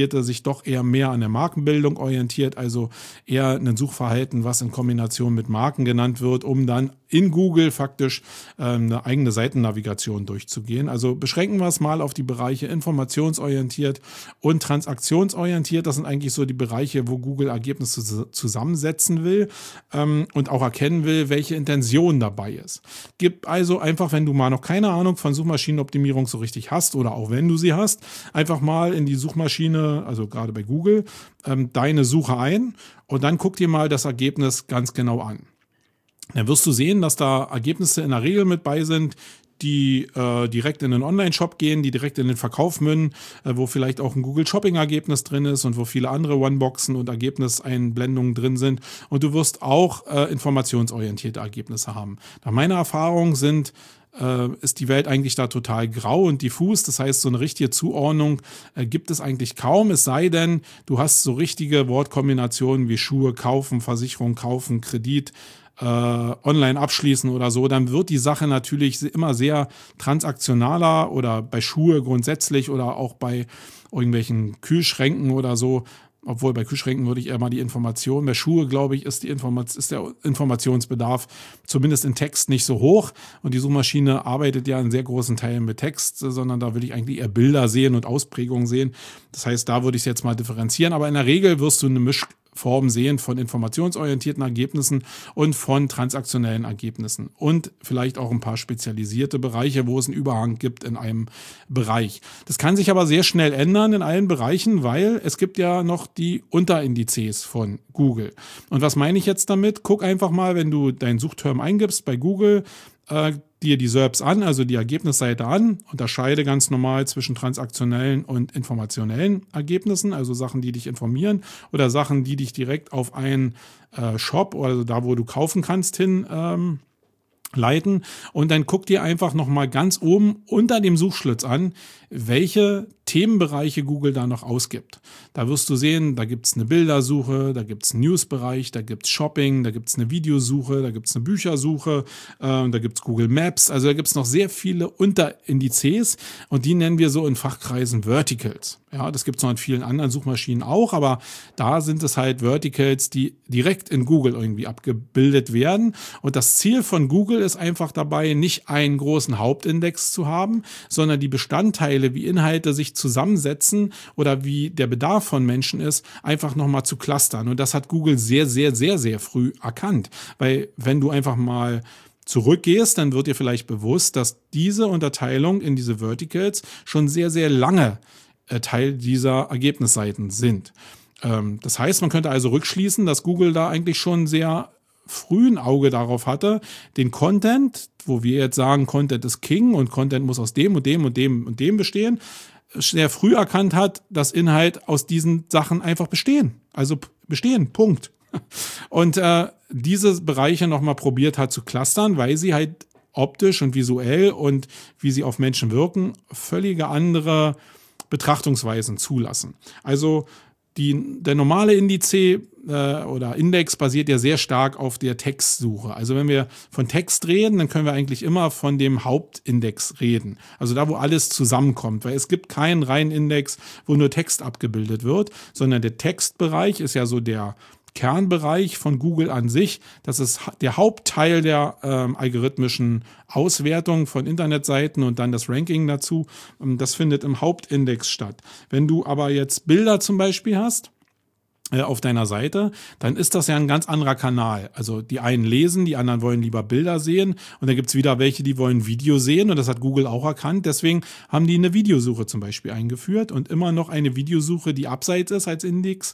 orientierte sich doch eher mehr an der Markenbildung orientiert, also eher ein Suchverhalten, was in Kombination mit Marken genannt wird, um dann in Google faktisch äh, eine eigene Seitennavigation durchzugehen. Also beschränken wir es mal auf die Bereiche informationsorientiert und transaktionsorientiert. Das sind eigentlich so die Bereiche, wo Google Ergebnisse zusammensetzen will ähm, und auch erkennen will, welche Intention dabei ist. Gib also einfach, wenn du mal noch keine Ahnung von Suchmaschinenoptimierung so richtig hast oder auch wenn du sie hast, einfach mal in die Suchmaschine, also gerade bei Google, ähm, deine Suche ein und dann guck dir mal das Ergebnis ganz genau an. Dann wirst du sehen, dass da Ergebnisse in der Regel mit bei sind, die äh, direkt in den Online-Shop gehen, die direkt in den Verkauf münden, äh, wo vielleicht auch ein Google-Shopping-Ergebnis drin ist und wo viele andere One-Boxen und Ergebniseinblendungen drin sind. Und du wirst auch äh, informationsorientierte Ergebnisse haben. Nach meiner Erfahrung sind äh, ist die Welt eigentlich da total grau und diffus. Das heißt, so eine richtige Zuordnung äh, gibt es eigentlich kaum, es sei denn, du hast so richtige Wortkombinationen wie Schuhe kaufen, Versicherung kaufen, Kredit, Äh, online abschließen oder so, dann wird die Sache natürlich immer sehr transaktionaler oder bei Schuhe grundsätzlich oder auch bei irgendwelchen Kühlschränken oder so. Obwohl bei Kühlschränken würde ich eher mal die Information, bei Schuhe, glaube ich, ist, die Informat- ist der Informationsbedarf zumindest in Text nicht so hoch und die Suchmaschine arbeitet ja in sehr großen Teilen mit Text, sondern da will ich eigentlich eher Bilder sehen und Ausprägungen sehen. Das heißt, da würde ich es jetzt mal differenzieren, aber in der Regel wirst du eine Mischform sehen von informationsorientierten Ergebnissen und von transaktionellen Ergebnissen und vielleicht auch ein paar spezialisierte Bereiche, wo es einen Überhang gibt in einem Bereich. Das kann sich aber sehr schnell ändern in allen Bereichen, weil es gibt ja noch die Unterindizes von Google. Und was meine ich jetzt damit? Guck einfach mal, wenn du deinen Suchterm eingibst bei Google, äh, dir die S E R Ps an, also die Ergebnisseite an, unterscheide ganz normal zwischen transaktionellen und informationellen Ergebnissen, also Sachen, die dich informieren oder Sachen, die dich direkt auf einen äh, Shop oder also da, wo du kaufen kannst, hin ähm, leiten. Und dann guck dir einfach nochmal ganz oben unter dem Suchschlitz an, welche Themenbereiche Google da noch ausgibt. Da wirst du sehen, da gibt es eine Bildersuche, da gibt es einen Newsbereich, da gibt es Shopping, da gibt es eine Videosuche, da gibt es eine Büchersuche, äh, da gibt es Google Maps. Also da gibt es noch sehr viele Unterindizes und die nennen wir so in Fachkreisen Verticals. Ja, das gibt es noch in vielen anderen Suchmaschinen auch, aber da sind es halt Verticals, die direkt in Google irgendwie abgebildet werden. Und das Ziel von Google ist einfach dabei, nicht einen großen Hauptindex zu haben, sondern die Bestandteile, wie Inhalte sich zusammensetzen oder wie der Bedarf von Menschen ist, einfach nochmal zu clustern. Und das hat Google sehr, sehr, sehr, sehr früh erkannt. Weil wenn du einfach mal zurückgehst, dann wird dir vielleicht bewusst, dass diese Unterteilung in diese Verticals schon sehr, sehr lange äh, Teil dieser Ergebnisseiten sind. Ähm, das heißt, man könnte also rückschließen, dass Google da eigentlich schon sehr früh ein Auge darauf hatte, den Content, wo wir jetzt sagen, Content ist King und Content muss aus dem und dem und dem und dem bestehen, sehr früh erkannt hat, dass Inhalt aus diesen Sachen einfach bestehen. Also bestehen, Punkt. Und äh, diese Bereiche nochmal probiert hat zu clustern, weil sie halt optisch und visuell und wie sie auf Menschen wirken, völlige andere Betrachtungsweisen zulassen. Also die, der normale Indiz äh, oder Index basiert ja sehr stark auf der Textsuche. Also wenn wir von Text reden, dann können wir eigentlich immer von dem Hauptindex reden. Also da, wo alles zusammenkommt. Weil es gibt keinen reinen Index, wo nur Text abgebildet wird, sondern der Textbereich ist ja so der Kernbereich von Google an sich. Das ist der Hauptteil der ähm, algorithmischen Auswertung von Internetseiten und dann das Ranking dazu. Das findet im Hauptindex statt. Wenn du aber jetzt Bilder zum Beispiel hast äh, auf deiner Seite, dann ist das ja ein ganz anderer Kanal. Also die einen lesen, die anderen wollen lieber Bilder sehen und dann gibt es wieder welche, die wollen Video sehen und das hat Google auch erkannt. Deswegen haben die eine Videosuche zum Beispiel eingeführt und immer noch eine Videosuche, die abseits ist als Index.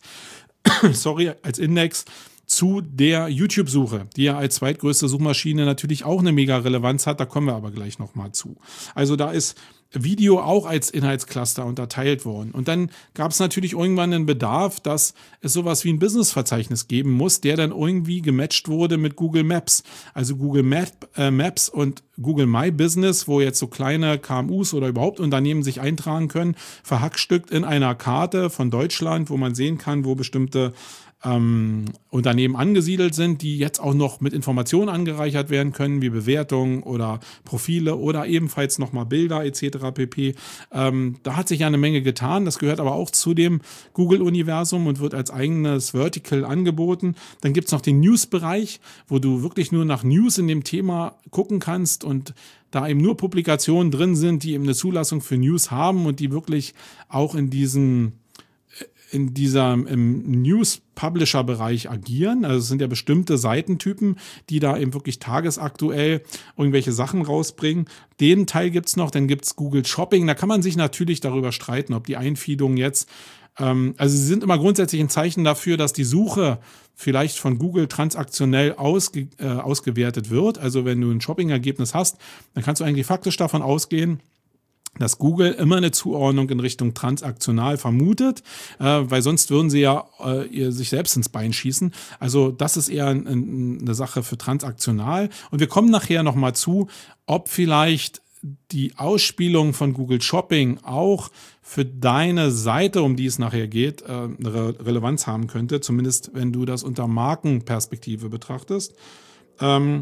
sorry, als Index zu der YouTube-Suche, die ja als zweitgrößte Suchmaschine natürlich auch eine mega Relevanz hat, da kommen wir aber gleich nochmal zu. Also da ist Video auch als Inhaltscluster unterteilt worden. Und dann gab es natürlich irgendwann einen Bedarf, dass es sowas wie ein Business-Verzeichnis geben muss, der dann irgendwie gematcht wurde mit Google Maps. Also Google Map, äh, Maps und Google My Business, wo jetzt so kleine K M Us oder überhaupt Unternehmen sich eintragen können, verhackstückt in einer Karte von Deutschland, wo man sehen kann, wo bestimmte ähm, Unternehmen angesiedelt sind, die jetzt auch noch mit Informationen angereichert werden können, wie Bewertungen oder Profile oder ebenfalls nochmal Bilder et cetera pp. Ähm, da hat sich ja eine Menge getan. Das gehört aber auch zu dem Google-Universum und wird als eigenes Vertical angeboten. Dann gibt es noch den News-Bereich, wo du wirklich nur nach News in dem Thema gucken kannst und da eben nur Publikationen drin sind, die eben eine Zulassung für News haben und die wirklich auch in diesen in diesem im News-Publisher-Bereich agieren. Also es sind ja bestimmte Seitentypen, die da eben wirklich tagesaktuell irgendwelche Sachen rausbringen. Den Teil gibt's noch, dann gibt's Google Shopping. Da kann man sich natürlich darüber streiten, ob die Einfeedung jetzt, ähm, also sie sind immer grundsätzlich ein Zeichen dafür, dass die Suche vielleicht von Google transaktionell ausge, äh, ausgewertet wird. Also wenn du ein Shopping-Ergebnis hast, dann kannst du eigentlich faktisch davon ausgehen, dass Google immer eine Zuordnung in Richtung transaktional vermutet, äh, weil sonst würden sie ja äh, ihr sich selbst ins Bein schießen. Also das ist eher ein, ein, eine Sache für transaktional. Und wir kommen nachher nochmal zu, ob vielleicht die Ausspielung von Google Shopping auch für deine Seite, um die es nachher geht, äh, eine Re- Relevanz haben könnte, zumindest wenn du das unter Markenperspektive betrachtest. Ähm,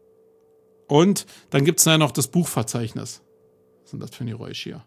und dann gibt es ja noch das Buchverzeichnis. Was sind das für ein Geräusch hier?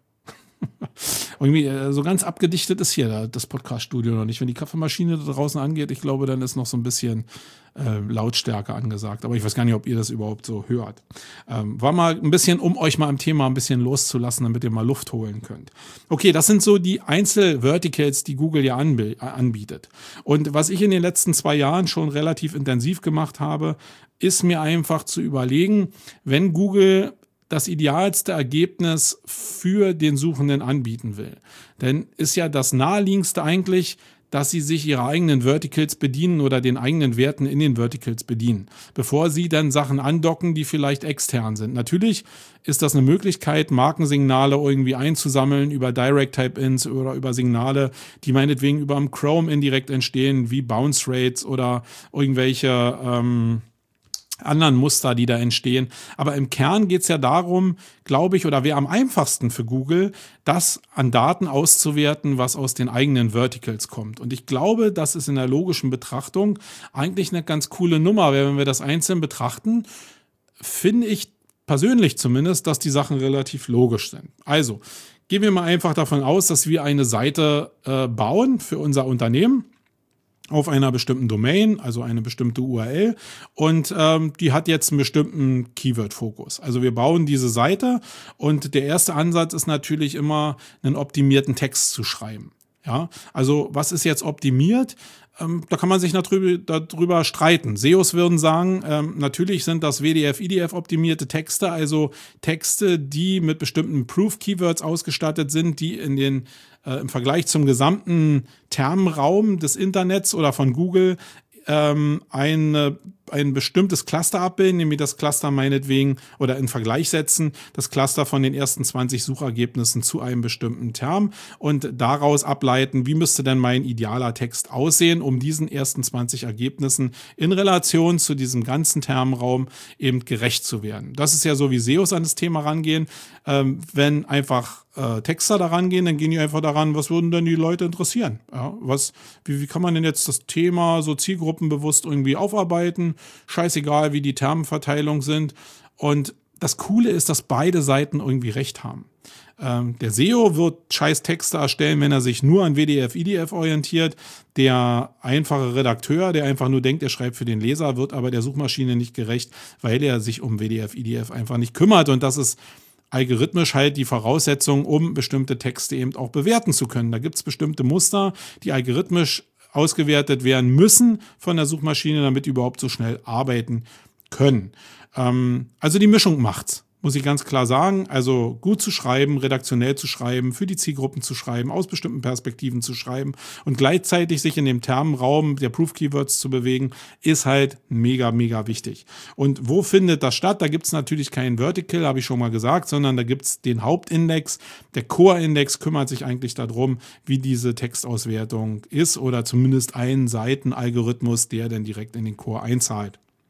Irgendwie äh, so ganz abgedichtet ist hier da, das Podcast-Studio noch nicht. Wenn die Kaffeemaschine da draußen angeht, ich glaube, dann ist noch so ein bisschen äh, Lautstärke angesagt. Aber ich weiß gar nicht, ob ihr das überhaupt so hört. Ähm, war mal ein bisschen, um euch mal im Thema ein bisschen loszulassen, damit ihr mal Luft holen könnt. Okay, das sind so die Einzel-Verticals, die Google ja anb- anbietet. Und was ich in den letzten zwei Jahren schon relativ intensiv gemacht habe, ist mir einfach zu überlegen, wenn Google das idealste Ergebnis für den Suchenden anbieten will. Denn ist ja das Naheliegendste eigentlich, dass sie sich ihrer eigenen Verticals bedienen oder den eigenen Werten in den Verticals bedienen, bevor sie dann Sachen andocken, die vielleicht extern sind. Natürlich ist das eine Möglichkeit, Markensignale irgendwie einzusammeln über Direct-Type-Ins oder über Signale, die meinetwegen über dem Chrome indirekt entstehen, wie Bounce Rates oder irgendwelche ähm, anderen Muster, die da entstehen. Aber im Kern geht es ja darum, glaube ich, oder wäre am einfachsten für Google, das an Daten auszuwerten, was aus den eigenen Verticals kommt. Und ich glaube, das ist in der logischen Betrachtung eigentlich eine ganz coole Nummer. Wenn wir das einzeln betrachten, finde ich persönlich zumindest, dass die Sachen relativ logisch sind. Also, gehen wir mal einfach davon aus, dass wir eine Seite äh, bauen für unser Unternehmen auf einer bestimmten Domain, also eine bestimmte U R L, und ähm, die hat jetzt einen bestimmten Keyword-Fokus. Also wir bauen diese Seite und der erste Ansatz ist natürlich immer, einen optimierten Text zu schreiben. Ja, also was ist jetzt optimiert? Ähm, da kann man sich darüber, darüber streiten. S E Os würden sagen, ähm, natürlich sind das W D F, I D F optimierte Texte, also Texte, die mit bestimmten Proof-Keywords ausgestattet sind, die in den äh, im Vergleich zum gesamten Termenraum des Internets oder von Google ähm, eine, ein bestimmtes Cluster abbilden, nämlich das Cluster meinetwegen oder in Vergleich setzen, das Cluster von den ersten zwanzig Suchergebnissen zu einem bestimmten Term und daraus ableiten, wie müsste denn mein idealer Text aussehen, um diesen ersten zwanzig Ergebnissen in Relation zu diesem ganzen Termenraum eben gerecht zu werden. Das ist ja so, wie S E Os an das Thema rangehen. Ähm, wenn einfach äh, Texter daran gehen, dann gehen die einfach daran, was würden denn die Leute interessieren? Ja, was, wie, wie kann man denn jetzt das Thema so zielgruppenbewusst irgendwie aufarbeiten? Scheißegal, wie die Termenverteilung sind. Und das Coole ist, dass beide Seiten irgendwie recht haben. Ähm, der S E O wird scheiß Texte erstellen, wenn er sich nur an W D F, I D F orientiert. Der einfache Redakteur, der einfach nur denkt, er schreibt für den Leser, wird aber der Suchmaschine nicht gerecht, weil er sich um W D F, I D F einfach nicht kümmert. Und das ist algorithmisch halt die Voraussetzung, um bestimmte Texte eben auch bewerten zu können. Da gibt es bestimmte Muster, die algorithmisch ausgewertet werden müssen von der Suchmaschine, damit die überhaupt so schnell arbeiten können. Ähm, also die Mischung macht's, muss ich ganz klar sagen. Also gut zu schreiben, redaktionell zu schreiben, für die Zielgruppen zu schreiben, aus bestimmten Perspektiven zu schreiben und gleichzeitig sich in dem Termenraum der Proof-Keywords zu bewegen, ist halt mega, mega wichtig. Und wo findet das statt? Da gibt's natürlich keinen Vertical, habe ich schon mal gesagt, sondern da gibt's den Hauptindex. Der Core-Index kümmert sich eigentlich darum, wie diese Textauswertung ist oder zumindest einen Seitenalgorithmus, der dann direkt in den Core einzahlt.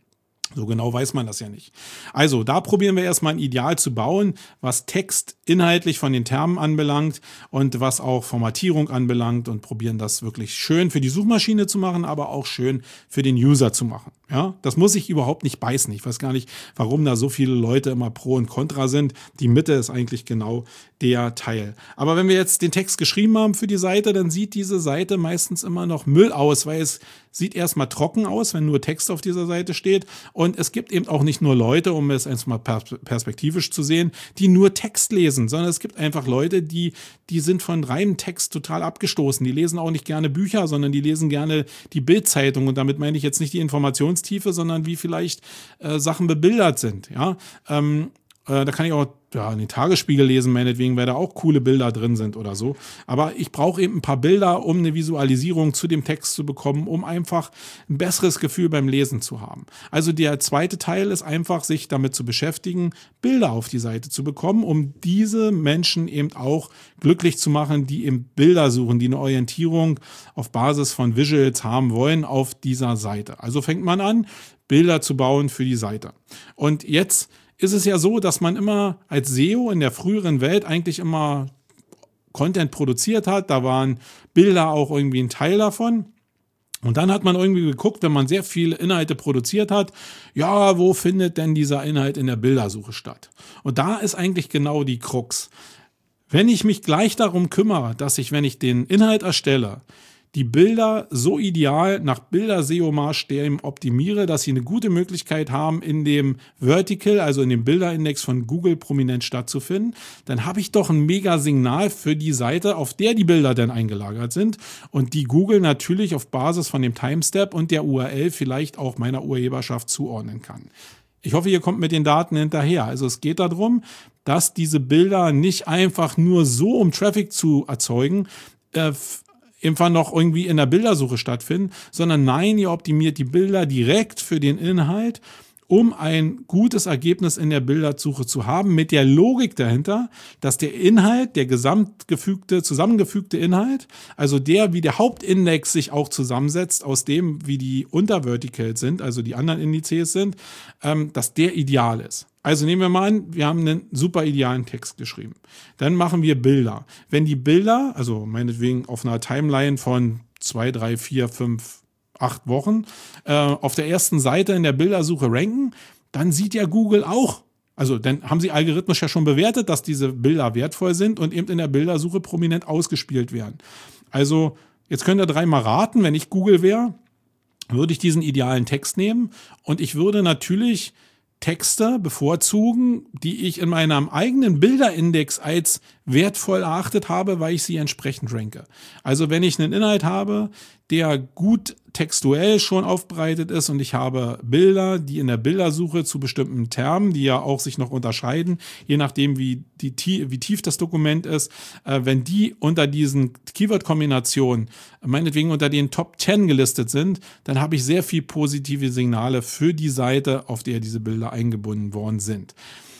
So genau weiß man das ja nicht. Also, da probieren wir erstmal ein Ideal zu bauen, was Text inhaltlich von den Termen anbelangt und was auch Formatierung anbelangt und probieren das wirklich schön für die Suchmaschine zu machen, aber auch schön für den User zu machen. Ja, das muss ich überhaupt nicht beißen. Ich weiß gar nicht, warum da so viele Leute immer pro und contra sind. Die Mitte ist eigentlich genau der Teil. Aber wenn wir jetzt den Text geschrieben haben für die Seite, dann sieht diese Seite meistens immer noch Müll aus, weil es sieht erstmal trocken aus, wenn nur Text auf dieser Seite steht. Und es gibt eben auch nicht nur Leute, um es erstmal perspektivisch zu sehen, die nur Text lesen, sondern es gibt einfach Leute, die, die sind von reinem Text total abgestoßen. Die lesen auch nicht gerne Bücher, sondern die lesen gerne die Bild-Zeitung. Und damit meine ich jetzt nicht die Informationstiefe, sondern wie vielleicht äh, Sachen bebildert sind. Ja, ähm, äh, da kann ich auch ja, den Tagesspiegel lesen, meinetwegen, weil da auch coole Bilder drin sind oder so. Aber ich brauche eben ein paar Bilder, um eine Visualisierung zu dem Text zu bekommen, um einfach ein besseres Gefühl beim Lesen zu haben. Also der zweite Teil ist einfach, sich damit zu beschäftigen, Bilder auf die Seite zu bekommen, um diese Menschen eben auch glücklich zu machen, die eben Bilder suchen, die eine Orientierung auf Basis von Visuals haben wollen auf dieser Seite. Also fängt man an, Bilder zu bauen für die Seite. Und jetzt ist es ja so, dass man immer als S E O in der früheren Welt eigentlich immer Content produziert hat. Da waren Bilder auch irgendwie ein Teil davon. Und dann hat man irgendwie geguckt, wenn man sehr viele Inhalte produziert hat, ja, wo findet denn dieser Inhalt in der Bildersuche statt? Und da ist eigentlich genau die Krux. Wenn ich mich gleich darum kümmere, dass ich, wenn ich den Inhalt erstelle, die Bilder so ideal nach Bilder-S E O-Maßstäben optimiere, dass sie eine gute Möglichkeit haben, in dem Vertical, also in dem Bilderindex von Google prominent stattzufinden, dann habe ich doch ein Mega-Signal für die Seite, auf der die Bilder dann eingelagert sind und die Google natürlich auf Basis von dem Timestep und der U R L vielleicht auch meiner Urheberschaft zuordnen kann. Ich hoffe, ihr kommt mit den Daten hinterher. Also es geht darum, dass diese Bilder nicht einfach nur so, um Traffic zu erzeugen, äh, einfach noch irgendwie in der Bildersuche stattfinden, sondern nein, ihr optimiert die Bilder direkt für den Inhalt, um ein gutes Ergebnis in der Bildersuche zu haben, mit der Logik dahinter, dass der Inhalt, der gesamtgefügte, zusammengefügte Inhalt, also der, wie der Hauptindex sich auch zusammensetzt, aus dem, wie die Unterverticals sind, also die anderen Indizes sind, ähm, dass der ideal ist. Also nehmen wir mal an, wir haben einen super idealen Text geschrieben. Dann machen wir Bilder. Wenn die Bilder, also meinetwegen auf einer Timeline von zwei, drei, vier, fünf, acht Wochen, äh, auf der ersten Seite in der Bildersuche ranken, dann sieht ja Google auch, also dann haben sie algorithmisch ja schon bewertet, dass diese Bilder wertvoll sind und eben in der Bildersuche prominent ausgespielt werden. Also jetzt könnt ihr dreimal raten, wenn ich Google wäre, würde ich diesen idealen Text nehmen und ich würde natürlich Texte bevorzugen, die ich in meinem eigenen Bilderindex als wertvoll erachtet habe, weil ich sie entsprechend ranke. Also wenn ich einen Inhalt habe, der gut textuell schon aufbereitet ist und ich habe Bilder, die in der Bildersuche zu bestimmten Termen, die ja auch sich noch unterscheiden, je nachdem wie, die, wie tief das Dokument ist, äh, wenn die unter diesen Keyword-Kombinationen, meinetwegen unter den Top zehn gelistet sind, dann habe ich sehr viel positive Signale für die Seite, auf der diese Bilder eingebunden worden sind.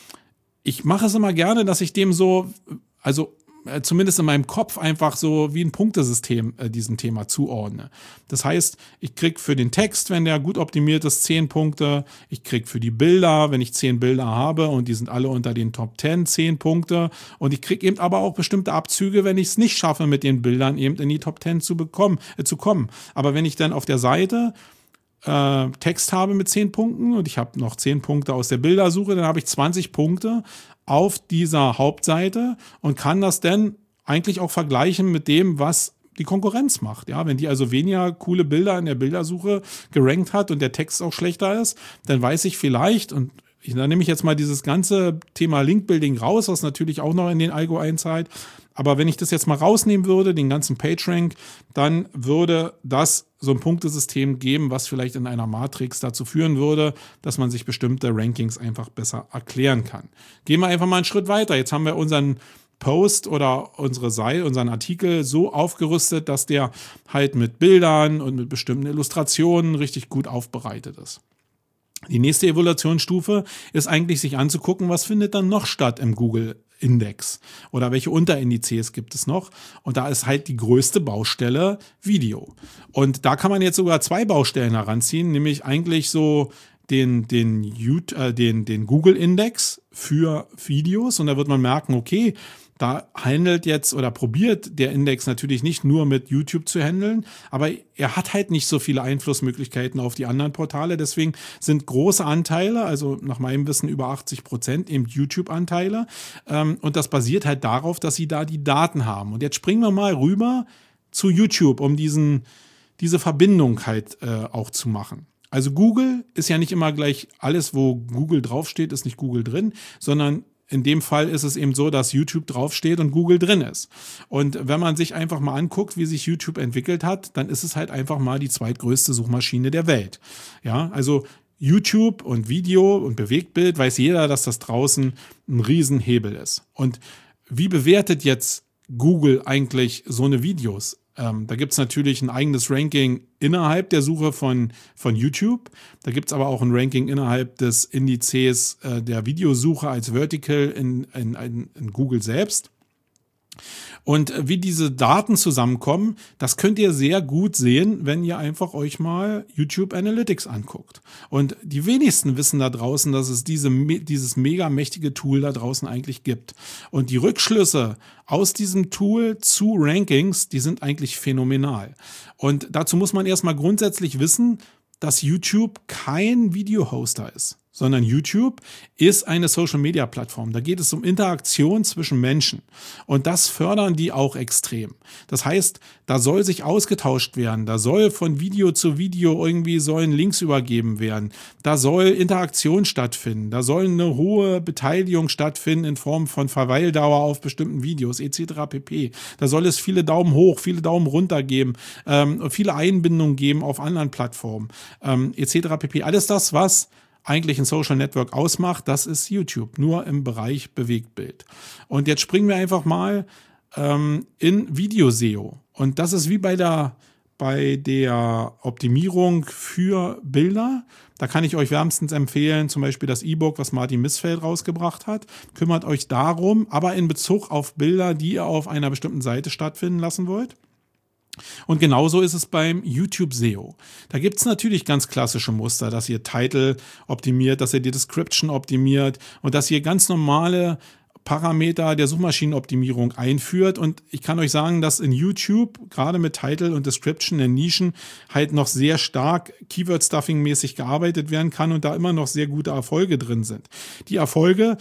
Ich mache es immer gerne, dass ich dem so, also zumindest in meinem Kopf einfach so wie ein Punktesystem äh, diesem Thema zuordne. Das heißt, ich krieg für den Text, wenn der gut optimiert ist, zehn Punkte. Ich krieg für die Bilder, wenn ich zehn Bilder habe und die sind alle unter den Top zehn, zehn Punkte. Und ich krieg eben aber auch bestimmte Abzüge, wenn ich es nicht schaffe, mit den Bildern eben in die Top zehn zu bekommen, äh, zu kommen. Aber wenn ich dann auf der Seite äh, Text habe mit zehn Punkten und ich habe noch zehn Punkte aus der Bildersuche, dann habe ich zwanzig Punkte auf dieser Hauptseite und kann das dann eigentlich auch vergleichen mit dem, was die Konkurrenz macht. Ja, wenn die also weniger coole Bilder in der Bildersuche gerankt hat und der Text auch schlechter ist, dann weiß ich vielleicht, und ich, da nehme ich jetzt mal dieses ganze Thema Linkbuilding raus, was natürlich auch noch in den Algo einzahlt. Aber wenn ich das jetzt mal rausnehmen würde, den ganzen PageRank, dann würde das so ein Punktesystem geben, was vielleicht in einer Matrix dazu führen würde, dass man sich bestimmte Rankings einfach besser erklären kann. Gehen wir einfach mal einen Schritt weiter. Jetzt haben wir unseren Post oder unsere Seite, unseren Artikel so aufgerüstet, dass der halt mit Bildern und mit bestimmten Illustrationen richtig gut aufbereitet ist. Die nächste Evaluationsstufe ist eigentlich, sich anzugucken, was findet dann noch statt im Google-Index oder welche Unterindizes gibt es noch. Und da ist halt die größte Baustelle Video. Und da kann man jetzt sogar zwei Baustellen heranziehen, nämlich eigentlich so den, den, YouTube, äh, den, den Google-Index für Videos und da wird man merken, okay, da handelt jetzt oder probiert der Index natürlich nicht nur mit YouTube zu handeln, aber er hat halt nicht so viele Einflussmöglichkeiten auf die anderen Portale. Deswegen sind große Anteile, also nach meinem Wissen über achtzig Prozent, eben YouTube-Anteile. Ähm, und das basiert halt darauf, dass sie da die Daten haben. Und jetzt springen wir mal rüber zu YouTube, um diesen, diese Verbindung halt äh, auch zu machen. Also Google ist ja nicht immer gleich alles, wo Google draufsteht, ist nicht Google drin, sondern in dem Fall ist es eben so, dass YouTube draufsteht und Google drin ist. Und wenn man sich einfach mal anguckt, wie sich YouTube entwickelt hat, dann ist es halt einfach mal die zweitgrößte Suchmaschine der Welt. Ja, also YouTube und Video und Bewegtbild weiß jeder, dass das draußen ein Riesenhebel ist. Und wie bewertet jetzt Google eigentlich so eine Videos? Ähm, da gibt es natürlich ein eigenes Ranking innerhalb der Suche von, von YouTube. Da gibt es aber auch ein Ranking innerhalb des Indizes äh, der Videosuche als Vertical in, in, in, in Google selbst. Und wie diese Daten zusammenkommen, das könnt ihr sehr gut sehen, wenn ihr einfach euch mal YouTube Analytics anguckt. Und die wenigsten wissen da draußen, dass es diese, dieses mega mächtige Tool da draußen eigentlich gibt. Und die Rückschlüsse aus diesem Tool zu Rankings, die sind eigentlich phänomenal. Und dazu muss man erstmal grundsätzlich wissen, dass YouTube kein Video-Hoster ist, sondern YouTube ist eine Social-Media-Plattform. Da geht es um Interaktion zwischen Menschen und das fördern die auch extrem. Das heißt, da soll sich ausgetauscht werden, da soll von Video zu Video irgendwie sollen Links übergeben werden, da soll Interaktion stattfinden, da soll eine hohe Beteiligung stattfinden in Form von Verweildauer auf bestimmten Videos et cetera pp. Da soll es viele Daumen hoch, viele Daumen runter geben, ähm, viele Einbindungen geben auf anderen Plattformen ähm, et cetera pp. Alles das, was eigentlich ein Social Network ausmacht, das ist YouTube, nur im Bereich Bewegtbild. Und jetzt springen wir einfach mal ähm, in Video-S E O. Und das ist wie bei der, bei der Optimierung für Bilder. Da kann ich euch wärmstens empfehlen, zum Beispiel das E-Book, was Martin Missfeld rausgebracht hat. Kümmert euch darum, aber in Bezug auf Bilder, die ihr auf einer bestimmten Seite stattfinden lassen wollt. Und genauso ist es beim YouTube-S E O. Da gibt es natürlich ganz klassische Muster, dass ihr Title optimiert, dass ihr die Description optimiert und dass ihr ganz normale Parameter der Suchmaschinenoptimierung einführt. Und ich kann euch sagen, dass in YouTube, gerade mit Title und Description in Nischen, halt noch sehr stark Keyword-Stuffing-mäßig gearbeitet werden kann und da immer noch sehr gute Erfolge drin sind. Die Erfolge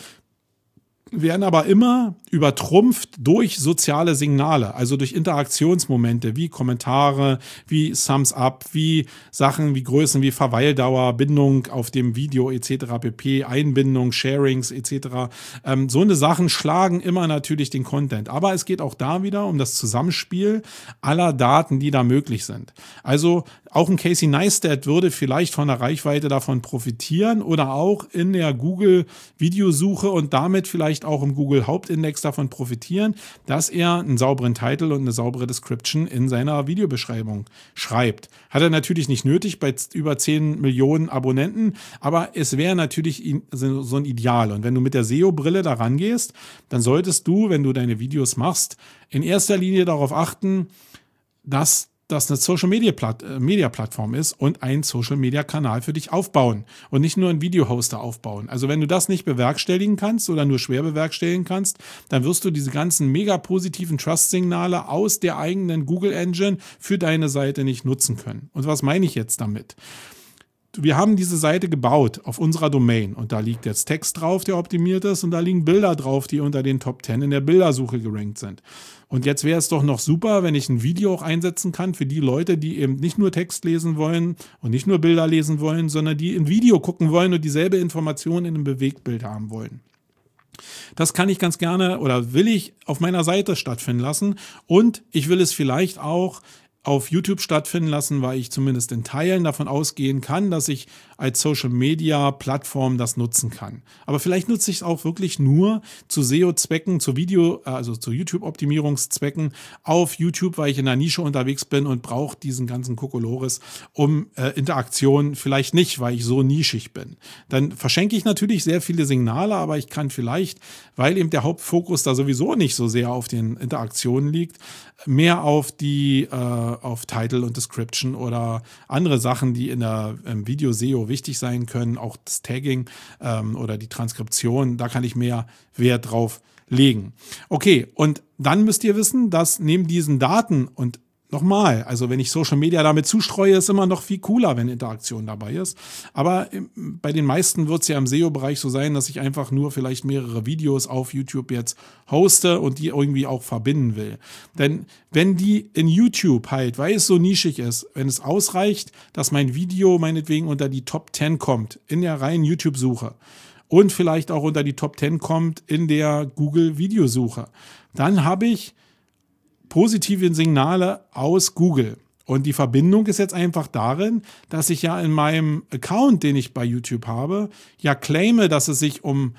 werden aber immer übertrumpft durch soziale Signale, also durch Interaktionsmomente wie Kommentare, wie Thumbs Up, wie Sachen wie Größen wie Verweildauer, Bindung auf dem Video et cetera pp, Einbindung, Sharings et cetera. Ähm, so eine Sachen schlagen immer natürlich den Content. Aber es geht auch da wieder um das Zusammenspiel aller Daten, die da möglich sind. Also auch ein Casey Neistat würde vielleicht von der Reichweite davon profitieren oder auch in der Google-Videosuche und damit vielleicht auch im Google-Hauptindex davon profitieren, dass er einen sauberen Titel und eine saubere Description in seiner Videobeschreibung schreibt. Hat er natürlich nicht nötig bei über zehn Millionen Abonnenten, aber es wäre natürlich so ein Ideal. Und wenn du mit der S E O-Brille da rangehst, dann solltest du, wenn du deine Videos machst, in erster Linie darauf achten, dass das eine Social-Media-Plattform ist und einen Social-Media-Kanal für dich aufbauen und nicht nur einen Video-Hoster aufbauen. Also wenn du das nicht bewerkstelligen kannst oder nur schwer bewerkstelligen kannst, dann wirst du diese ganzen mega positiven Trust-Signale aus der eigenen Google-Engine für deine Seite nicht nutzen können. Und was meine ich jetzt damit? Wir haben diese Seite gebaut auf unserer Domain und da liegt jetzt Text drauf, der optimiert ist und da liegen Bilder drauf, die unter den Top zehn in der Bildersuche gerankt sind. Und jetzt wäre es doch noch super, wenn ich ein Video auch einsetzen kann für die Leute, die eben nicht nur Text lesen wollen und nicht nur Bilder lesen wollen, sondern die ein Video gucken wollen und dieselbe Information in einem Bewegtbild haben wollen. Das kann ich ganz gerne oder will ich auf meiner Seite stattfinden lassen und ich will es vielleicht auch auf YouTube stattfinden lassen, weil ich zumindest in Teilen davon ausgehen kann, dass ich als Social-Media-Plattform das nutzen kann. Aber vielleicht nutze ich es auch wirklich nur zu S E O-Zwecken, zu Video, also zu YouTube-Optimierungszwecken auf YouTube, weil ich in der Nische unterwegs bin und brauche diesen ganzen Kokolores um äh, Interaktion vielleicht nicht, weil ich so nischig bin. Dann verschenke ich natürlich sehr viele Signale, aber ich kann vielleicht, weil eben der Hauptfokus da sowieso nicht so sehr auf den Interaktionen liegt, mehr auf die äh, auf Title und Description oder andere Sachen, die in der ähm, Video-S E O wichtig sein können. Auch das Tagging ähm, oder die Transkription, da kann ich mehr Wert drauf legen. Okay, und dann müsst ihr wissen, dass neben diesen Daten und nochmal, also wenn ich Social Media damit zustreue, ist immer noch viel cooler, wenn Interaktion dabei ist. Aber bei den meisten wird es ja im S E O-Bereich so sein, dass ich einfach nur vielleicht mehrere Videos auf YouTube jetzt hoste und die irgendwie auch verbinden will. Denn wenn die in YouTube halt, weil es so nischig ist, wenn es ausreicht, dass mein Video meinetwegen unter die Top zehn kommt, in der reinen YouTube-Suche und vielleicht auch unter die Top zehn kommt in der Google-Videosuche, dann habe ich positive Signale aus Google. Und die Verbindung ist jetzt einfach darin, dass ich ja in meinem Account, den ich bei YouTube habe, ja claime, dass es sich um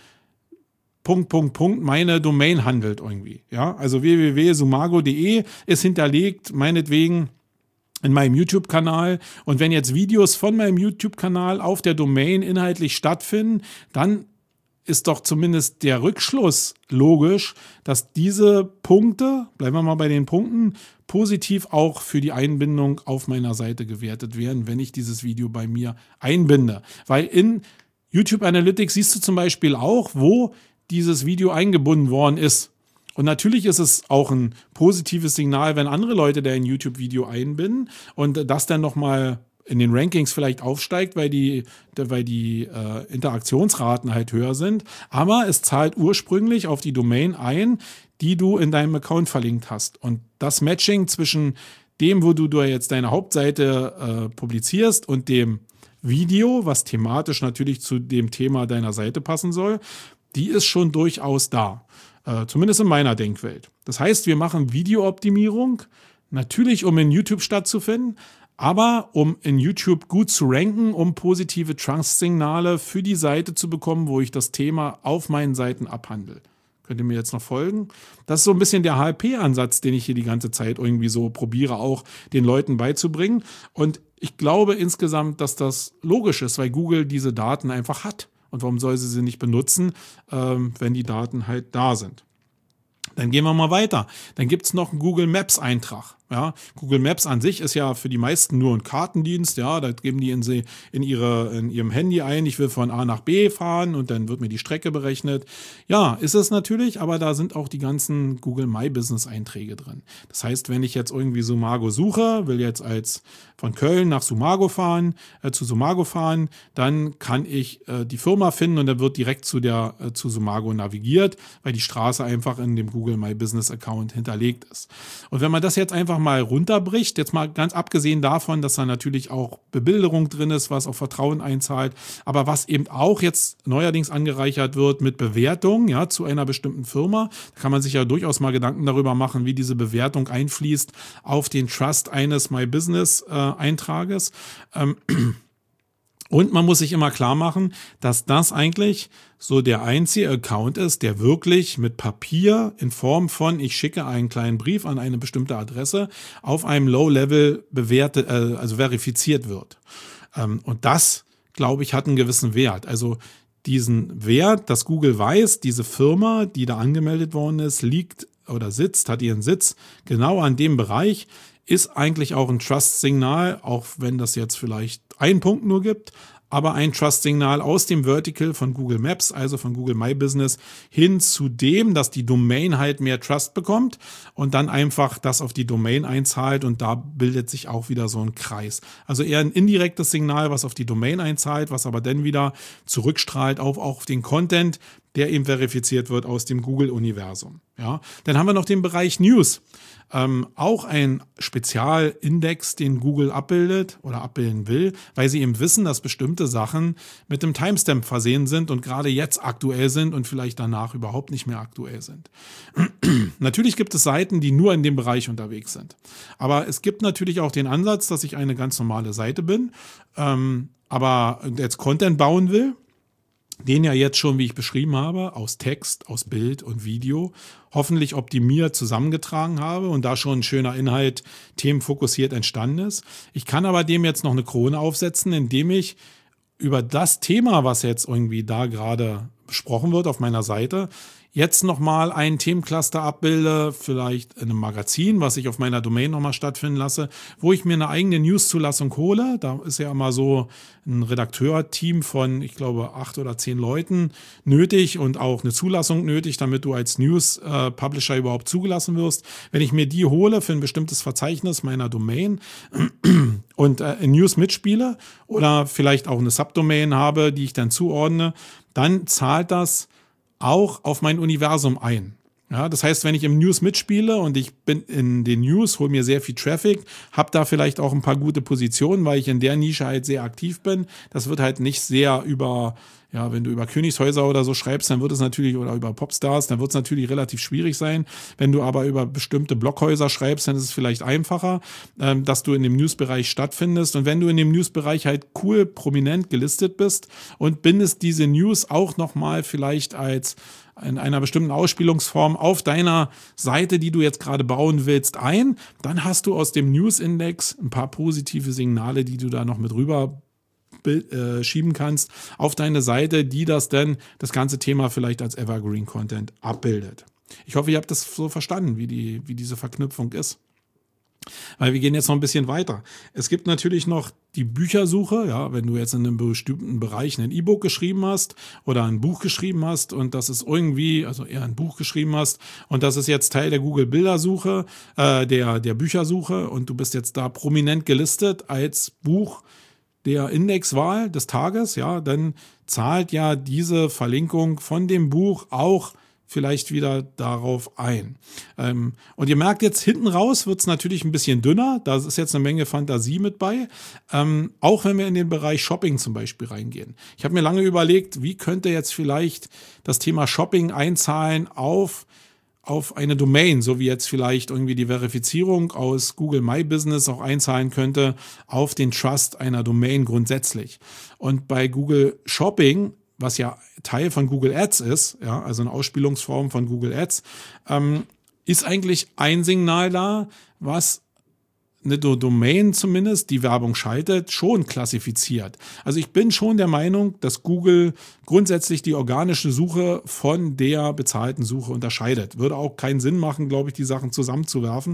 Punkt, Punkt, Punkt meine Domain handelt irgendwie. Ja, also w w w punkt sumago punkt de ist hinterlegt, meinetwegen in meinem YouTube-Kanal. Und wenn jetzt Videos von meinem YouTube-Kanal auf der Domain inhaltlich stattfinden, dann ist doch zumindest der Rückschluss logisch, dass diese Punkte, bleiben wir mal bei den Punkten, positiv auch für die Einbindung auf meiner Seite gewertet werden, wenn ich dieses Video bei mir einbinde. Weil in YouTube Analytics siehst du zum Beispiel auch, wo dieses Video eingebunden worden ist. Und natürlich ist es auch ein positives Signal, wenn andere Leute da ein YouTube-Video einbinden und das dann nochmal in den Rankings vielleicht aufsteigt, weil die, weil die äh, Interaktionsraten halt höher sind. Aber es zahlt ursprünglich auf die Domain ein, die du in deinem Account verlinkt hast. Und das Matching zwischen dem, wo du, du jetzt deine Hauptseite äh, publizierst und dem Video, was thematisch natürlich zu dem Thema deiner Seite passen soll, die ist schon durchaus da. Äh, zumindest in meiner Denkwelt. Das heißt, wir machen Videooptimierung, natürlich um in YouTube stattzufinden, aber um in YouTube gut zu ranken, um positive Trust-Signale für die Seite zu bekommen, wo ich das Thema auf meinen Seiten abhandle. Könnt ihr mir jetzt noch folgen? Das ist so ein bisschen der H L P-Ansatz, den ich hier die ganze Zeit irgendwie so probiere, auch den Leuten beizubringen. Und ich glaube insgesamt, dass das logisch ist, weil Google diese Daten einfach hat. Und warum soll sie sie nicht benutzen, ähm, wenn die Daten halt da sind? Dann gehen wir mal weiter. Dann gibt es noch einen Google Maps-Eintrag. Ja, Google Maps an sich ist ja für die meisten nur ein Kartendienst. Ja, da geben die in, sie, in, ihre, in ihrem Handy ein, ich will von A nach B fahren und dann wird mir die Strecke berechnet. Ja, ist es natürlich, aber da sind auch die ganzen Google My Business Einträge drin. Das heißt, wenn ich jetzt irgendwie Sumago suche, will jetzt als von Köln nach Sumago fahren, äh, zu Sumago fahren, dann kann ich äh, die Firma finden und dann wird direkt zu der äh, zu Sumago navigiert, weil die Straße einfach in dem Google My Business Account hinterlegt ist. Und wenn man das jetzt einfach mal runterbricht, jetzt mal ganz abgesehen davon, dass da natürlich auch Bebilderung drin ist, was auf Vertrauen einzahlt, aber was eben auch jetzt neuerdings angereichert wird mit Bewertung, ja, zu einer bestimmten Firma, da kann man sich ja durchaus mal Gedanken darüber machen, wie diese Bewertung einfließt auf den Trust eines My Business äh, Eintrages. Ähm, Und man muss sich immer klar machen, dass das eigentlich so der einzige Account ist, der wirklich mit Papier in Form von, ich schicke einen kleinen Brief an eine bestimmte Adresse, auf einem Low-Level bewertet, äh, also verifiziert wird. Ähm, und das, glaube ich, hat einen gewissen Wert. Also diesen Wert, dass Google weiß, diese Firma, die da angemeldet worden ist, liegt oder sitzt, hat ihren Sitz genau an dem Bereich, ist eigentlich auch ein Trust-Signal, auch wenn das jetzt vielleicht einen Punkt nur gibt, aber ein Trust-Signal aus dem Vertical von Google Maps, also von Google My Business, hin zu dem, dass die Domain halt mehr Trust bekommt und dann einfach das auf die Domain einzahlt und da bildet sich auch wieder so ein Kreis. Also eher ein indirektes Signal, was auf die Domain einzahlt, was aber dann wieder zurückstrahlt auf, auch auf den Content, der eben verifiziert wird aus dem Google-Universum. Ja, dann haben wir noch den Bereich News. Ähm, auch ein Spezialindex, den Google abbildet oder abbilden will, weil sie eben wissen, dass bestimmte Sachen mit dem Timestamp versehen sind und gerade jetzt aktuell sind und vielleicht danach überhaupt nicht mehr aktuell sind. Natürlich gibt es Seiten, die nur in dem Bereich unterwegs sind. Aber es gibt natürlich auch den Ansatz, dass ich eine ganz normale Seite bin, ähm, aber jetzt Content bauen will, den ja jetzt schon, wie ich beschrieben habe, aus Text, aus Bild und Video hoffentlich optimiert zusammengetragen habe und da schon ein schöner Inhalt themenfokussiert entstanden ist. Ich kann aber dem jetzt noch eine Krone aufsetzen, indem ich über das Thema, was jetzt irgendwie da gerade besprochen wird auf meiner Seite, jetzt nochmal einen Themencluster abbilde, vielleicht in einem Magazin, was ich auf meiner Domain nochmal stattfinden lasse, wo ich mir eine eigene News-Zulassung hole. Da ist ja immer so ein Redakteur-Team von, ich glaube, acht oder zehn Leuten nötig und auch eine Zulassung nötig, damit du als News-Publisher überhaupt zugelassen wirst. Wenn ich mir die hole für ein bestimmtes Verzeichnis meiner Domain und äh, in News mitspiele oder vielleicht auch eine Subdomain habe, die ich dann zuordne, dann zahlt das auch auf mein Universum ein. Ja, das heißt, wenn ich im News mitspiele und ich bin in den News, hole mir sehr viel Traffic, habe da vielleicht auch ein paar gute Positionen, weil ich in der Nische halt sehr aktiv bin. Das wird halt nicht sehr über, ja, wenn du über Königshäuser oder so schreibst, dann wird es natürlich, oder über Popstars, dann wird es natürlich relativ schwierig sein. Wenn du aber über bestimmte Blockhäuser schreibst, dann ist es vielleicht einfacher, ähm, dass du in dem Newsbereich stattfindest. Und wenn du in dem Newsbereich halt cool, prominent gelistet bist und bindest diese News auch nochmal vielleicht als in einer bestimmten Ausspielungsform auf deiner Seite, die du jetzt gerade bauen willst, ein, dann hast du aus dem News-Index ein paar positive Signale, die du da noch mit rüber äh, schieben kannst auf deine Seite, die das dann, das ganze Thema vielleicht als Evergreen-Content abbildet. Ich hoffe, ihr habt das so verstanden, wie die, wie diese Verknüpfung ist. Weil wir gehen jetzt noch ein bisschen weiter. Es gibt natürlich noch die Büchersuche, ja, wenn du jetzt in einem bestimmten Bereich ein E-Book geschrieben hast oder ein Buch geschrieben hast und das ist irgendwie, also eher ein Buch geschrieben hast und das ist jetzt Teil der Google-Bildersuche, äh, der, der Büchersuche und du bist jetzt da prominent gelistet als Buch der Indexwahl des Tages, ja, dann zahlt ja diese Verlinkung von dem Buch auch vielleicht wieder darauf ein. Ähm, und ihr merkt jetzt, hinten raus wird es natürlich ein bisschen dünner. Da ist jetzt eine Menge Fantasie mit bei. Ähm, auch wenn wir in den Bereich Shopping zum Beispiel reingehen. Ich habe mir lange überlegt, wie könnte jetzt vielleicht das Thema Shopping einzahlen auf auf eine Domain, so wie jetzt vielleicht irgendwie die Verifizierung aus Google My Business auch einzahlen könnte auf den Trust einer Domain grundsätzlich. Und bei Google Shopping, was ja Teil von Google Ads ist, ja, also eine Ausspielungsform von Google Ads, ähm, ist eigentlich ein Signal da, was eine Domain zumindest, die Werbung schaltet, schon klassifiziert. Also ich bin schon der Meinung, dass Google grundsätzlich die organische Suche von der bezahlten Suche unterscheidet. Würde auch keinen Sinn machen, glaube ich, die Sachen zusammenzuwerfen.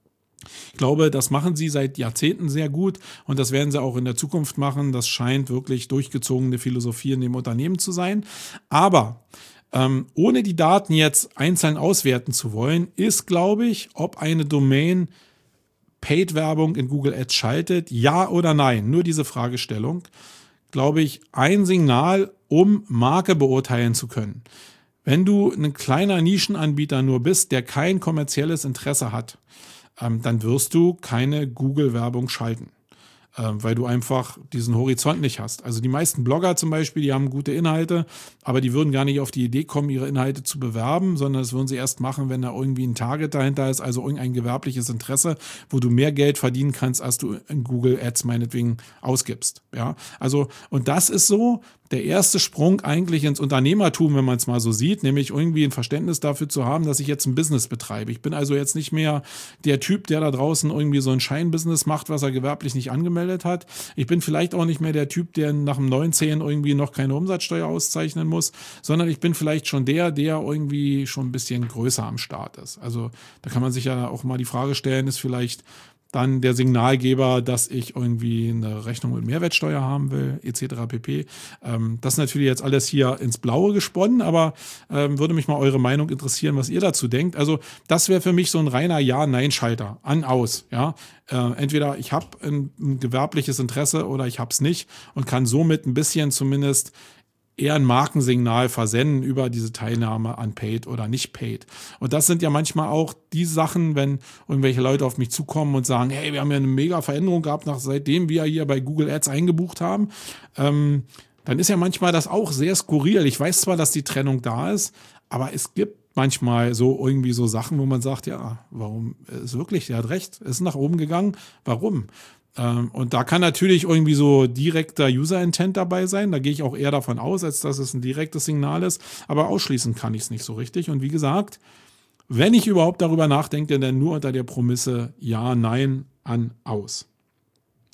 Ich glaube, das machen sie seit Jahrzehnten sehr gut und das werden sie auch in der Zukunft machen. Das scheint wirklich durchgezogene Philosophie in dem Unternehmen zu sein. Aber ähm, ohne die Daten jetzt einzeln auswerten zu wollen, ist, glaube ich, ob eine Domain Paid-Werbung in Google Ads schaltet, ja oder nein, nur diese Fragestellung, glaube ich, ein Signal, um Marke beurteilen zu können. Wenn du ein kleiner Nischenanbieter nur bist, der kein kommerzielles Interesse hat, ähm, dann wirst du keine Google-Werbung schalten, ähm, weil du einfach diesen Horizont nicht hast. Also die meisten Blogger zum Beispiel, die haben gute Inhalte, aber die würden gar nicht auf die Idee kommen, ihre Inhalte zu bewerben, sondern das würden sie erst machen, wenn da irgendwie ein Target dahinter ist, also irgendein gewerbliches Interesse, wo du mehr Geld verdienen kannst, als du in Google Ads meinetwegen ausgibst. Ja, also, und das ist so der erste Sprung eigentlich ins Unternehmertum, wenn man es mal so sieht, nämlich irgendwie ein Verständnis dafür zu haben, dass ich jetzt ein Business betreibe. Ich bin also jetzt nicht mehr der Typ, der da draußen irgendwie so ein Scheinbusiness macht, was er gewerblich nicht angemeldet hat. Ich bin vielleicht auch nicht mehr der Typ, der nach dem neunzehn irgendwie noch keine Umsatzsteuer auszeichnen muss, sondern ich bin vielleicht schon der, der irgendwie schon ein bisschen größer am Start ist. Also da kann man sich ja auch mal die Frage stellen, ist vielleicht dann der Signalgeber, dass ich irgendwie eine Rechnung mit Mehrwertsteuer haben will, et cetera pp. Ähm, das ist natürlich jetzt alles hier ins Blaue gesponnen, aber ähm, würde mich mal eure Meinung interessieren, was ihr dazu denkt. Also das wäre für mich so ein reiner Ja-Nein-Schalter, an, aus. Ja, äh, entweder ich habe ein, ein gewerbliches Interesse oder ich habe es nicht und kann somit ein bisschen zumindest eher ein Markensignal versenden über diese Teilnahme an Paid oder nicht Paid. Und das sind ja manchmal auch die Sachen, wenn irgendwelche Leute auf mich zukommen und sagen, hey, wir haben ja eine mega Veränderung gehabt, nach seitdem wir hier bei Google Ads eingebucht haben. Ähm, dann ist ja manchmal das auch sehr skurril. Ich weiß zwar, dass die Trennung da ist, aber es gibt manchmal so irgendwie so Sachen, wo man sagt, ja, warum ist wirklich, der hat recht, ist nach oben gegangen, warum? Und da kann natürlich irgendwie so direkter User-Intent dabei sein. Da gehe ich auch eher davon aus, als dass es ein direktes Signal ist. Aber ausschließen kann ich es nicht so richtig. Und wie gesagt, wenn ich überhaupt darüber nachdenke, dann nur unter der Prämisse Ja, Nein, an, aus.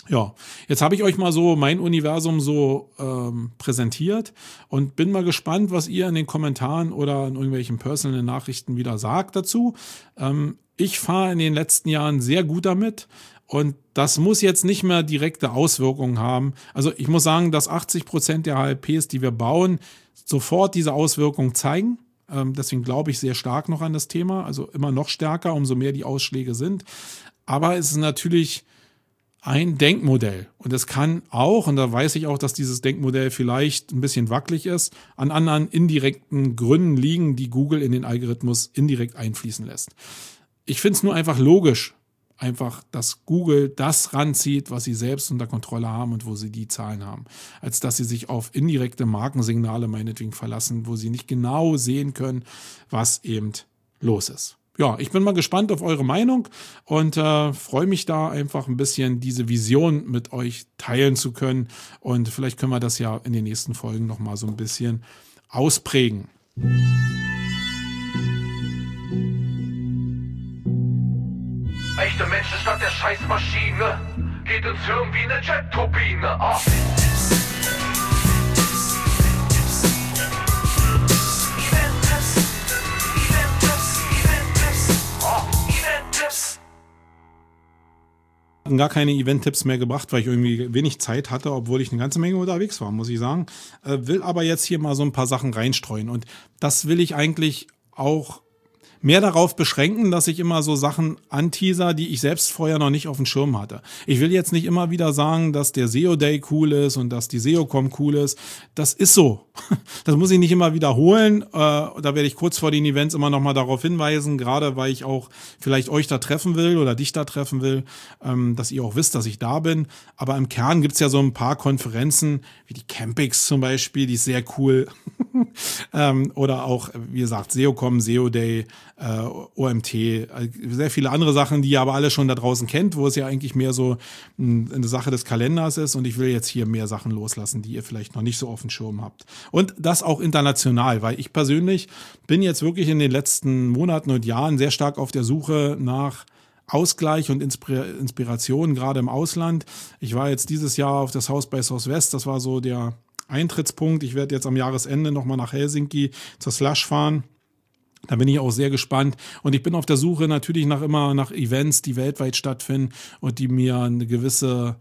Ja, jetzt habe ich euch mal so mein Universum so ähm, präsentiert und bin mal gespannt, was ihr in den Kommentaren oder in irgendwelchen personalen Nachrichten wieder sagt dazu. Ähm, ich fahre in den letzten Jahren sehr gut damit und das muss jetzt nicht mehr direkte Auswirkungen haben. Also ich muss sagen, dass achtzig Prozent der H L Ps, die wir bauen, sofort diese Auswirkungen zeigen. Ähm, deswegen glaube ich sehr stark noch an das Thema, also immer noch stärker, umso mehr die Ausschläge sind. Aber es ist natürlich ein Denkmodell. Und es kann auch, und da weiß ich auch, dass dieses Denkmodell vielleicht ein bisschen wackelig ist, an anderen indirekten Gründen liegen, die Google in den Algorithmus indirekt einfließen lässt. Ich finde es nur einfach logisch, einfach, dass Google das ranzieht, was sie selbst unter Kontrolle haben und wo sie die Zahlen haben, als dass sie sich auf indirekte Markensignale meinetwegen verlassen, wo sie nicht genau sehen können, was eben los ist. Ja, ich bin mal gespannt auf eure Meinung und äh, freue mich da einfach ein bisschen diese Vision mit euch teilen zu können. Und vielleicht können wir das ja in den nächsten Folgen nochmal so ein bisschen ausprägen. Echte Menschen statt der Scheißmaschine geht ins Hirn wie eine Jet-Turbine. Ah. Gar keine Event-Tipps mehr gebracht, weil ich irgendwie wenig Zeit hatte, obwohl ich eine ganze Menge unterwegs war, muss ich sagen. Äh, will aber jetzt hier mal so ein paar Sachen reinstreuen. Und das will ich eigentlich auch mehr darauf beschränken, dass ich immer so Sachen anteaser, die ich selbst vorher noch nicht auf dem Schirm hatte. Ich will jetzt nicht immer wieder sagen, dass der S E O Day cool ist und dass die S E O Con cool ist. Das ist so. Das muss ich nicht immer wiederholen. Äh, da werde ich kurz vor den Events immer noch mal darauf hinweisen, gerade weil ich auch vielleicht euch da treffen will oder dich da treffen will, ähm, dass ihr auch wisst, dass ich da bin. Aber im Kern gibt's ja so ein paar Konferenzen, wie die Campix zum Beispiel, die ist sehr cool. ähm, oder auch, wie gesagt, S E O Com, S E O Day, äh, O M T, sehr viele andere Sachen, die ihr aber alle schon da draußen kennt, wo es ja eigentlich mehr so mh, eine Sache des Kalenders ist. Und ich will jetzt hier mehr Sachen loslassen, die ihr vielleicht noch nicht so auf dem Schirm habt. Und das auch international, weil ich persönlich bin jetzt wirklich in den letzten Monaten und Jahren sehr stark auf der Suche nach Ausgleich und Inspiration, gerade im Ausland. Ich war jetzt dieses Jahr auf das South by Southwest, das war so der Eintrittspunkt. Ich werde jetzt am Jahresende nochmal nach Helsinki zur Slush fahren. Da bin ich auch sehr gespannt. Und ich bin auf der Suche natürlich nach immer nach Events, die weltweit stattfinden und die mir eine gewisse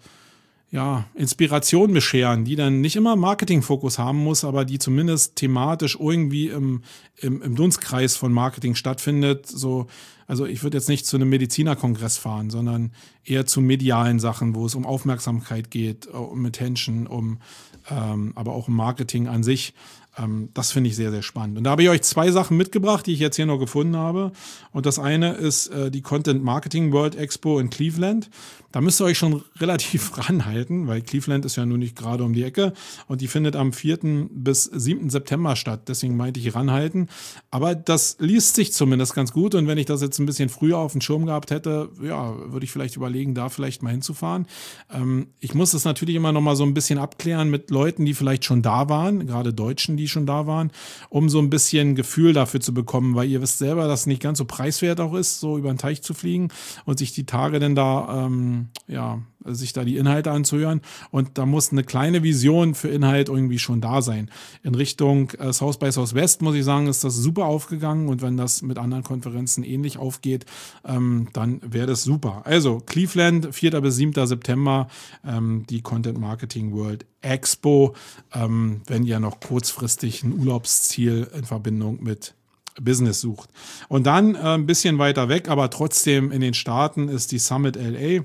ja, Inspiration bescheren, die dann nicht immer Marketingfokus haben muss, aber die zumindest thematisch irgendwie im, im, im Dunstkreis von Marketing stattfindet. So, also ich würde jetzt nicht zu einem Medizinerkongress fahren, sondern eher zu medialen Sachen, wo es um Aufmerksamkeit geht, um Attention, um ähm, aber auch um Marketing an sich. Ähm, das finde ich sehr, sehr spannend. Und da habe ich euch zwei Sachen mitgebracht, die ich jetzt hier noch gefunden habe. Und das eine ist äh, die Content Marketing World Expo in Cleveland. Da müsst ihr euch schon relativ ranhalten, weil Cleveland ist ja nun nicht gerade um die Ecke. Und die findet am vierten bis siebten September statt. Deswegen meinte ich ranhalten. Aber das liest sich zumindest ganz gut. Und wenn ich das jetzt ein bisschen früher auf dem Schirm gehabt hätte, ja, würde ich vielleicht überlegen, da vielleicht mal hinzufahren. Ähm, ich muss das natürlich immer noch mal so ein bisschen abklären mit Leuten, die vielleicht schon da waren, gerade Deutschen, die schon da waren, um so ein bisschen Gefühl dafür zu bekommen, weil ihr wisst selber, dass es nicht ganz so preiswert auch ist, so über den Teich zu fliegen und sich die Tage dann da, ähm, ja, sich da die Inhalte anzuhören. Und da muss eine kleine Vision für Inhalt irgendwie schon da sein. In Richtung äh, South by Southwest, muss ich sagen, ist das super aufgegangen. Und wenn das mit anderen Konferenzen ähnlich aufgeht, ähm, dann wäre das super. Also Cleveland, vierten bis siebten September, ähm, die Content Marketing World Expo, ähm, wenn ihr noch kurzfristig ein Urlaubsziel in Verbindung mit Business sucht. Und dann äh, ein bisschen weiter weg, aber trotzdem in den Staaten ist die Summit L A.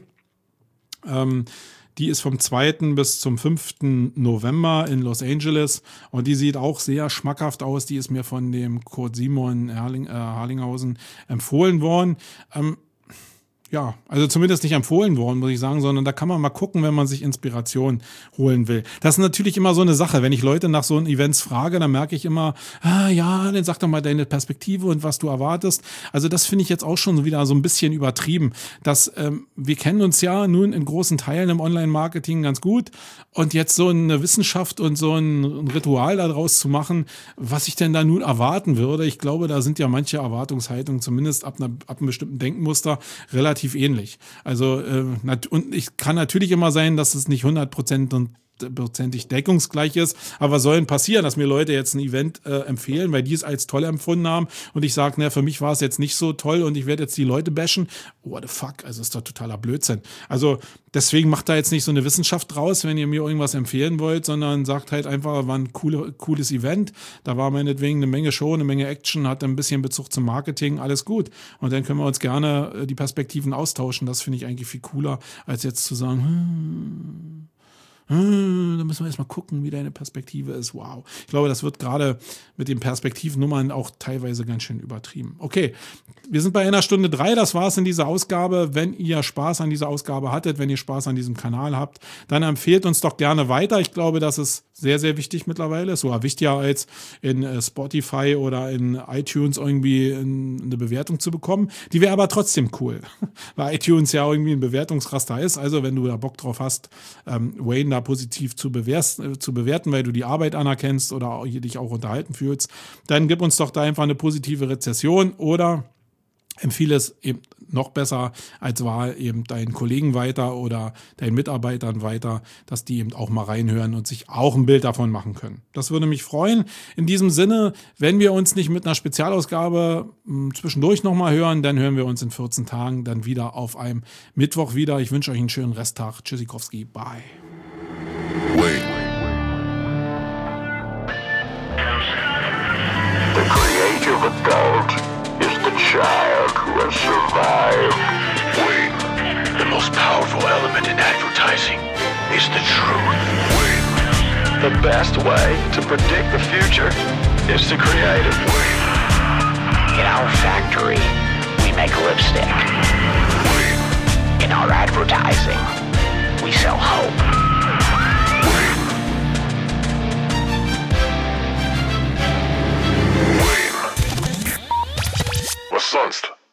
Ähm, die ist vom zweiten bis zum fünften November in Los Angeles und die sieht auch sehr schmackhaft aus. Die ist mir von dem Kurt Simon Herling, äh, Harlinghausen empfohlen worden. Ähm, Ja, also zumindest nicht empfohlen worden, muss ich sagen, sondern da kann man mal gucken, wenn man sich Inspiration holen will. Das ist natürlich immer so eine Sache. Wenn ich Leute nach so einem Events frage, dann merke ich immer, ah ja, dann sag doch mal deine Perspektive und was du erwartest. Also das finde ich jetzt auch schon wieder so ein bisschen übertrieben. Dass, ähm, wir kennen uns ja nun in großen Teilen im Online-Marketing ganz gut und jetzt so eine Wissenschaft und so ein, ein Ritual daraus zu machen, was ich denn da nun erwarten würde. Ich glaube, da sind ja manche Erwartungshaltungen, zumindest ab, einer, ab einem bestimmten Denkmuster, relativ relativ ähnlich. Also äh, nat- und ich kann natürlich immer sein, dass es nicht hundert Prozent und prozentig deckungsgleich ist, aber was soll denn passieren, dass mir Leute jetzt ein Event äh, empfehlen, weil die es als toll empfunden haben und ich sage, na, für mich war es jetzt nicht so toll und ich werde jetzt die Leute bashen. What the fuck, also ist doch totaler Blödsinn. Also deswegen macht da jetzt nicht so eine Wissenschaft draus, wenn ihr mir irgendwas empfehlen wollt, sondern sagt halt einfach, war ein coole, cooles Event, da war meinetwegen eine Menge Show, eine Menge Action, hat ein bisschen Bezug zum Marketing, alles gut. Und dann können wir uns gerne äh, die Perspektiven austauschen, das finde ich eigentlich viel cooler, als jetzt zu sagen, hm, Hm, da müssen wir erstmal gucken, wie deine Perspektive ist. Wow. Ich glaube, das wird gerade mit den Perspektivnummern auch teilweise ganz schön übertrieben. Okay, wir sind bei einer Stunde drei. Das war's in dieser Ausgabe. Wenn ihr Spaß an dieser Ausgabe hattet, wenn ihr Spaß an diesem Kanal habt, dann empfehlt uns doch gerne weiter. Ich glaube, das ist sehr, sehr wichtig mittlerweile. Ist sogar wichtiger als in Spotify oder in iTunes irgendwie eine Bewertung zu bekommen. Die wäre aber trotzdem cool, weil iTunes ja irgendwie ein Bewertungsraster ist. Also wenn du da Bock drauf hast, ähm, Wayne da positiv zu, bewerst, äh, zu bewerten, weil du die Arbeit anerkennst oder dich auch unterhalten fühlst, dann gib uns doch da einfach eine positive Rezession oder empfehle es eben noch besser als Wahl eben deinen Kollegen weiter oder deinen Mitarbeitern weiter, dass die eben auch mal reinhören und sich auch ein Bild davon machen können. Das würde mich freuen. In diesem Sinne, wenn wir uns nicht mit einer Spezialausgabe mh, zwischendurch nochmal hören, dann hören wir uns in vierzehn Tagen dann wieder auf einem Mittwoch wieder. Ich wünsche euch einen schönen Resttag. Tschüssikowski. Bye. Wait. The creative adult is the child who has survived. Wait. The most powerful element in advertising is the truth. Wait. The best way to predict the future is to create it. Wait. In our factory, we make lipstick. Wait. In our advertising, we sell hope. Was sonst?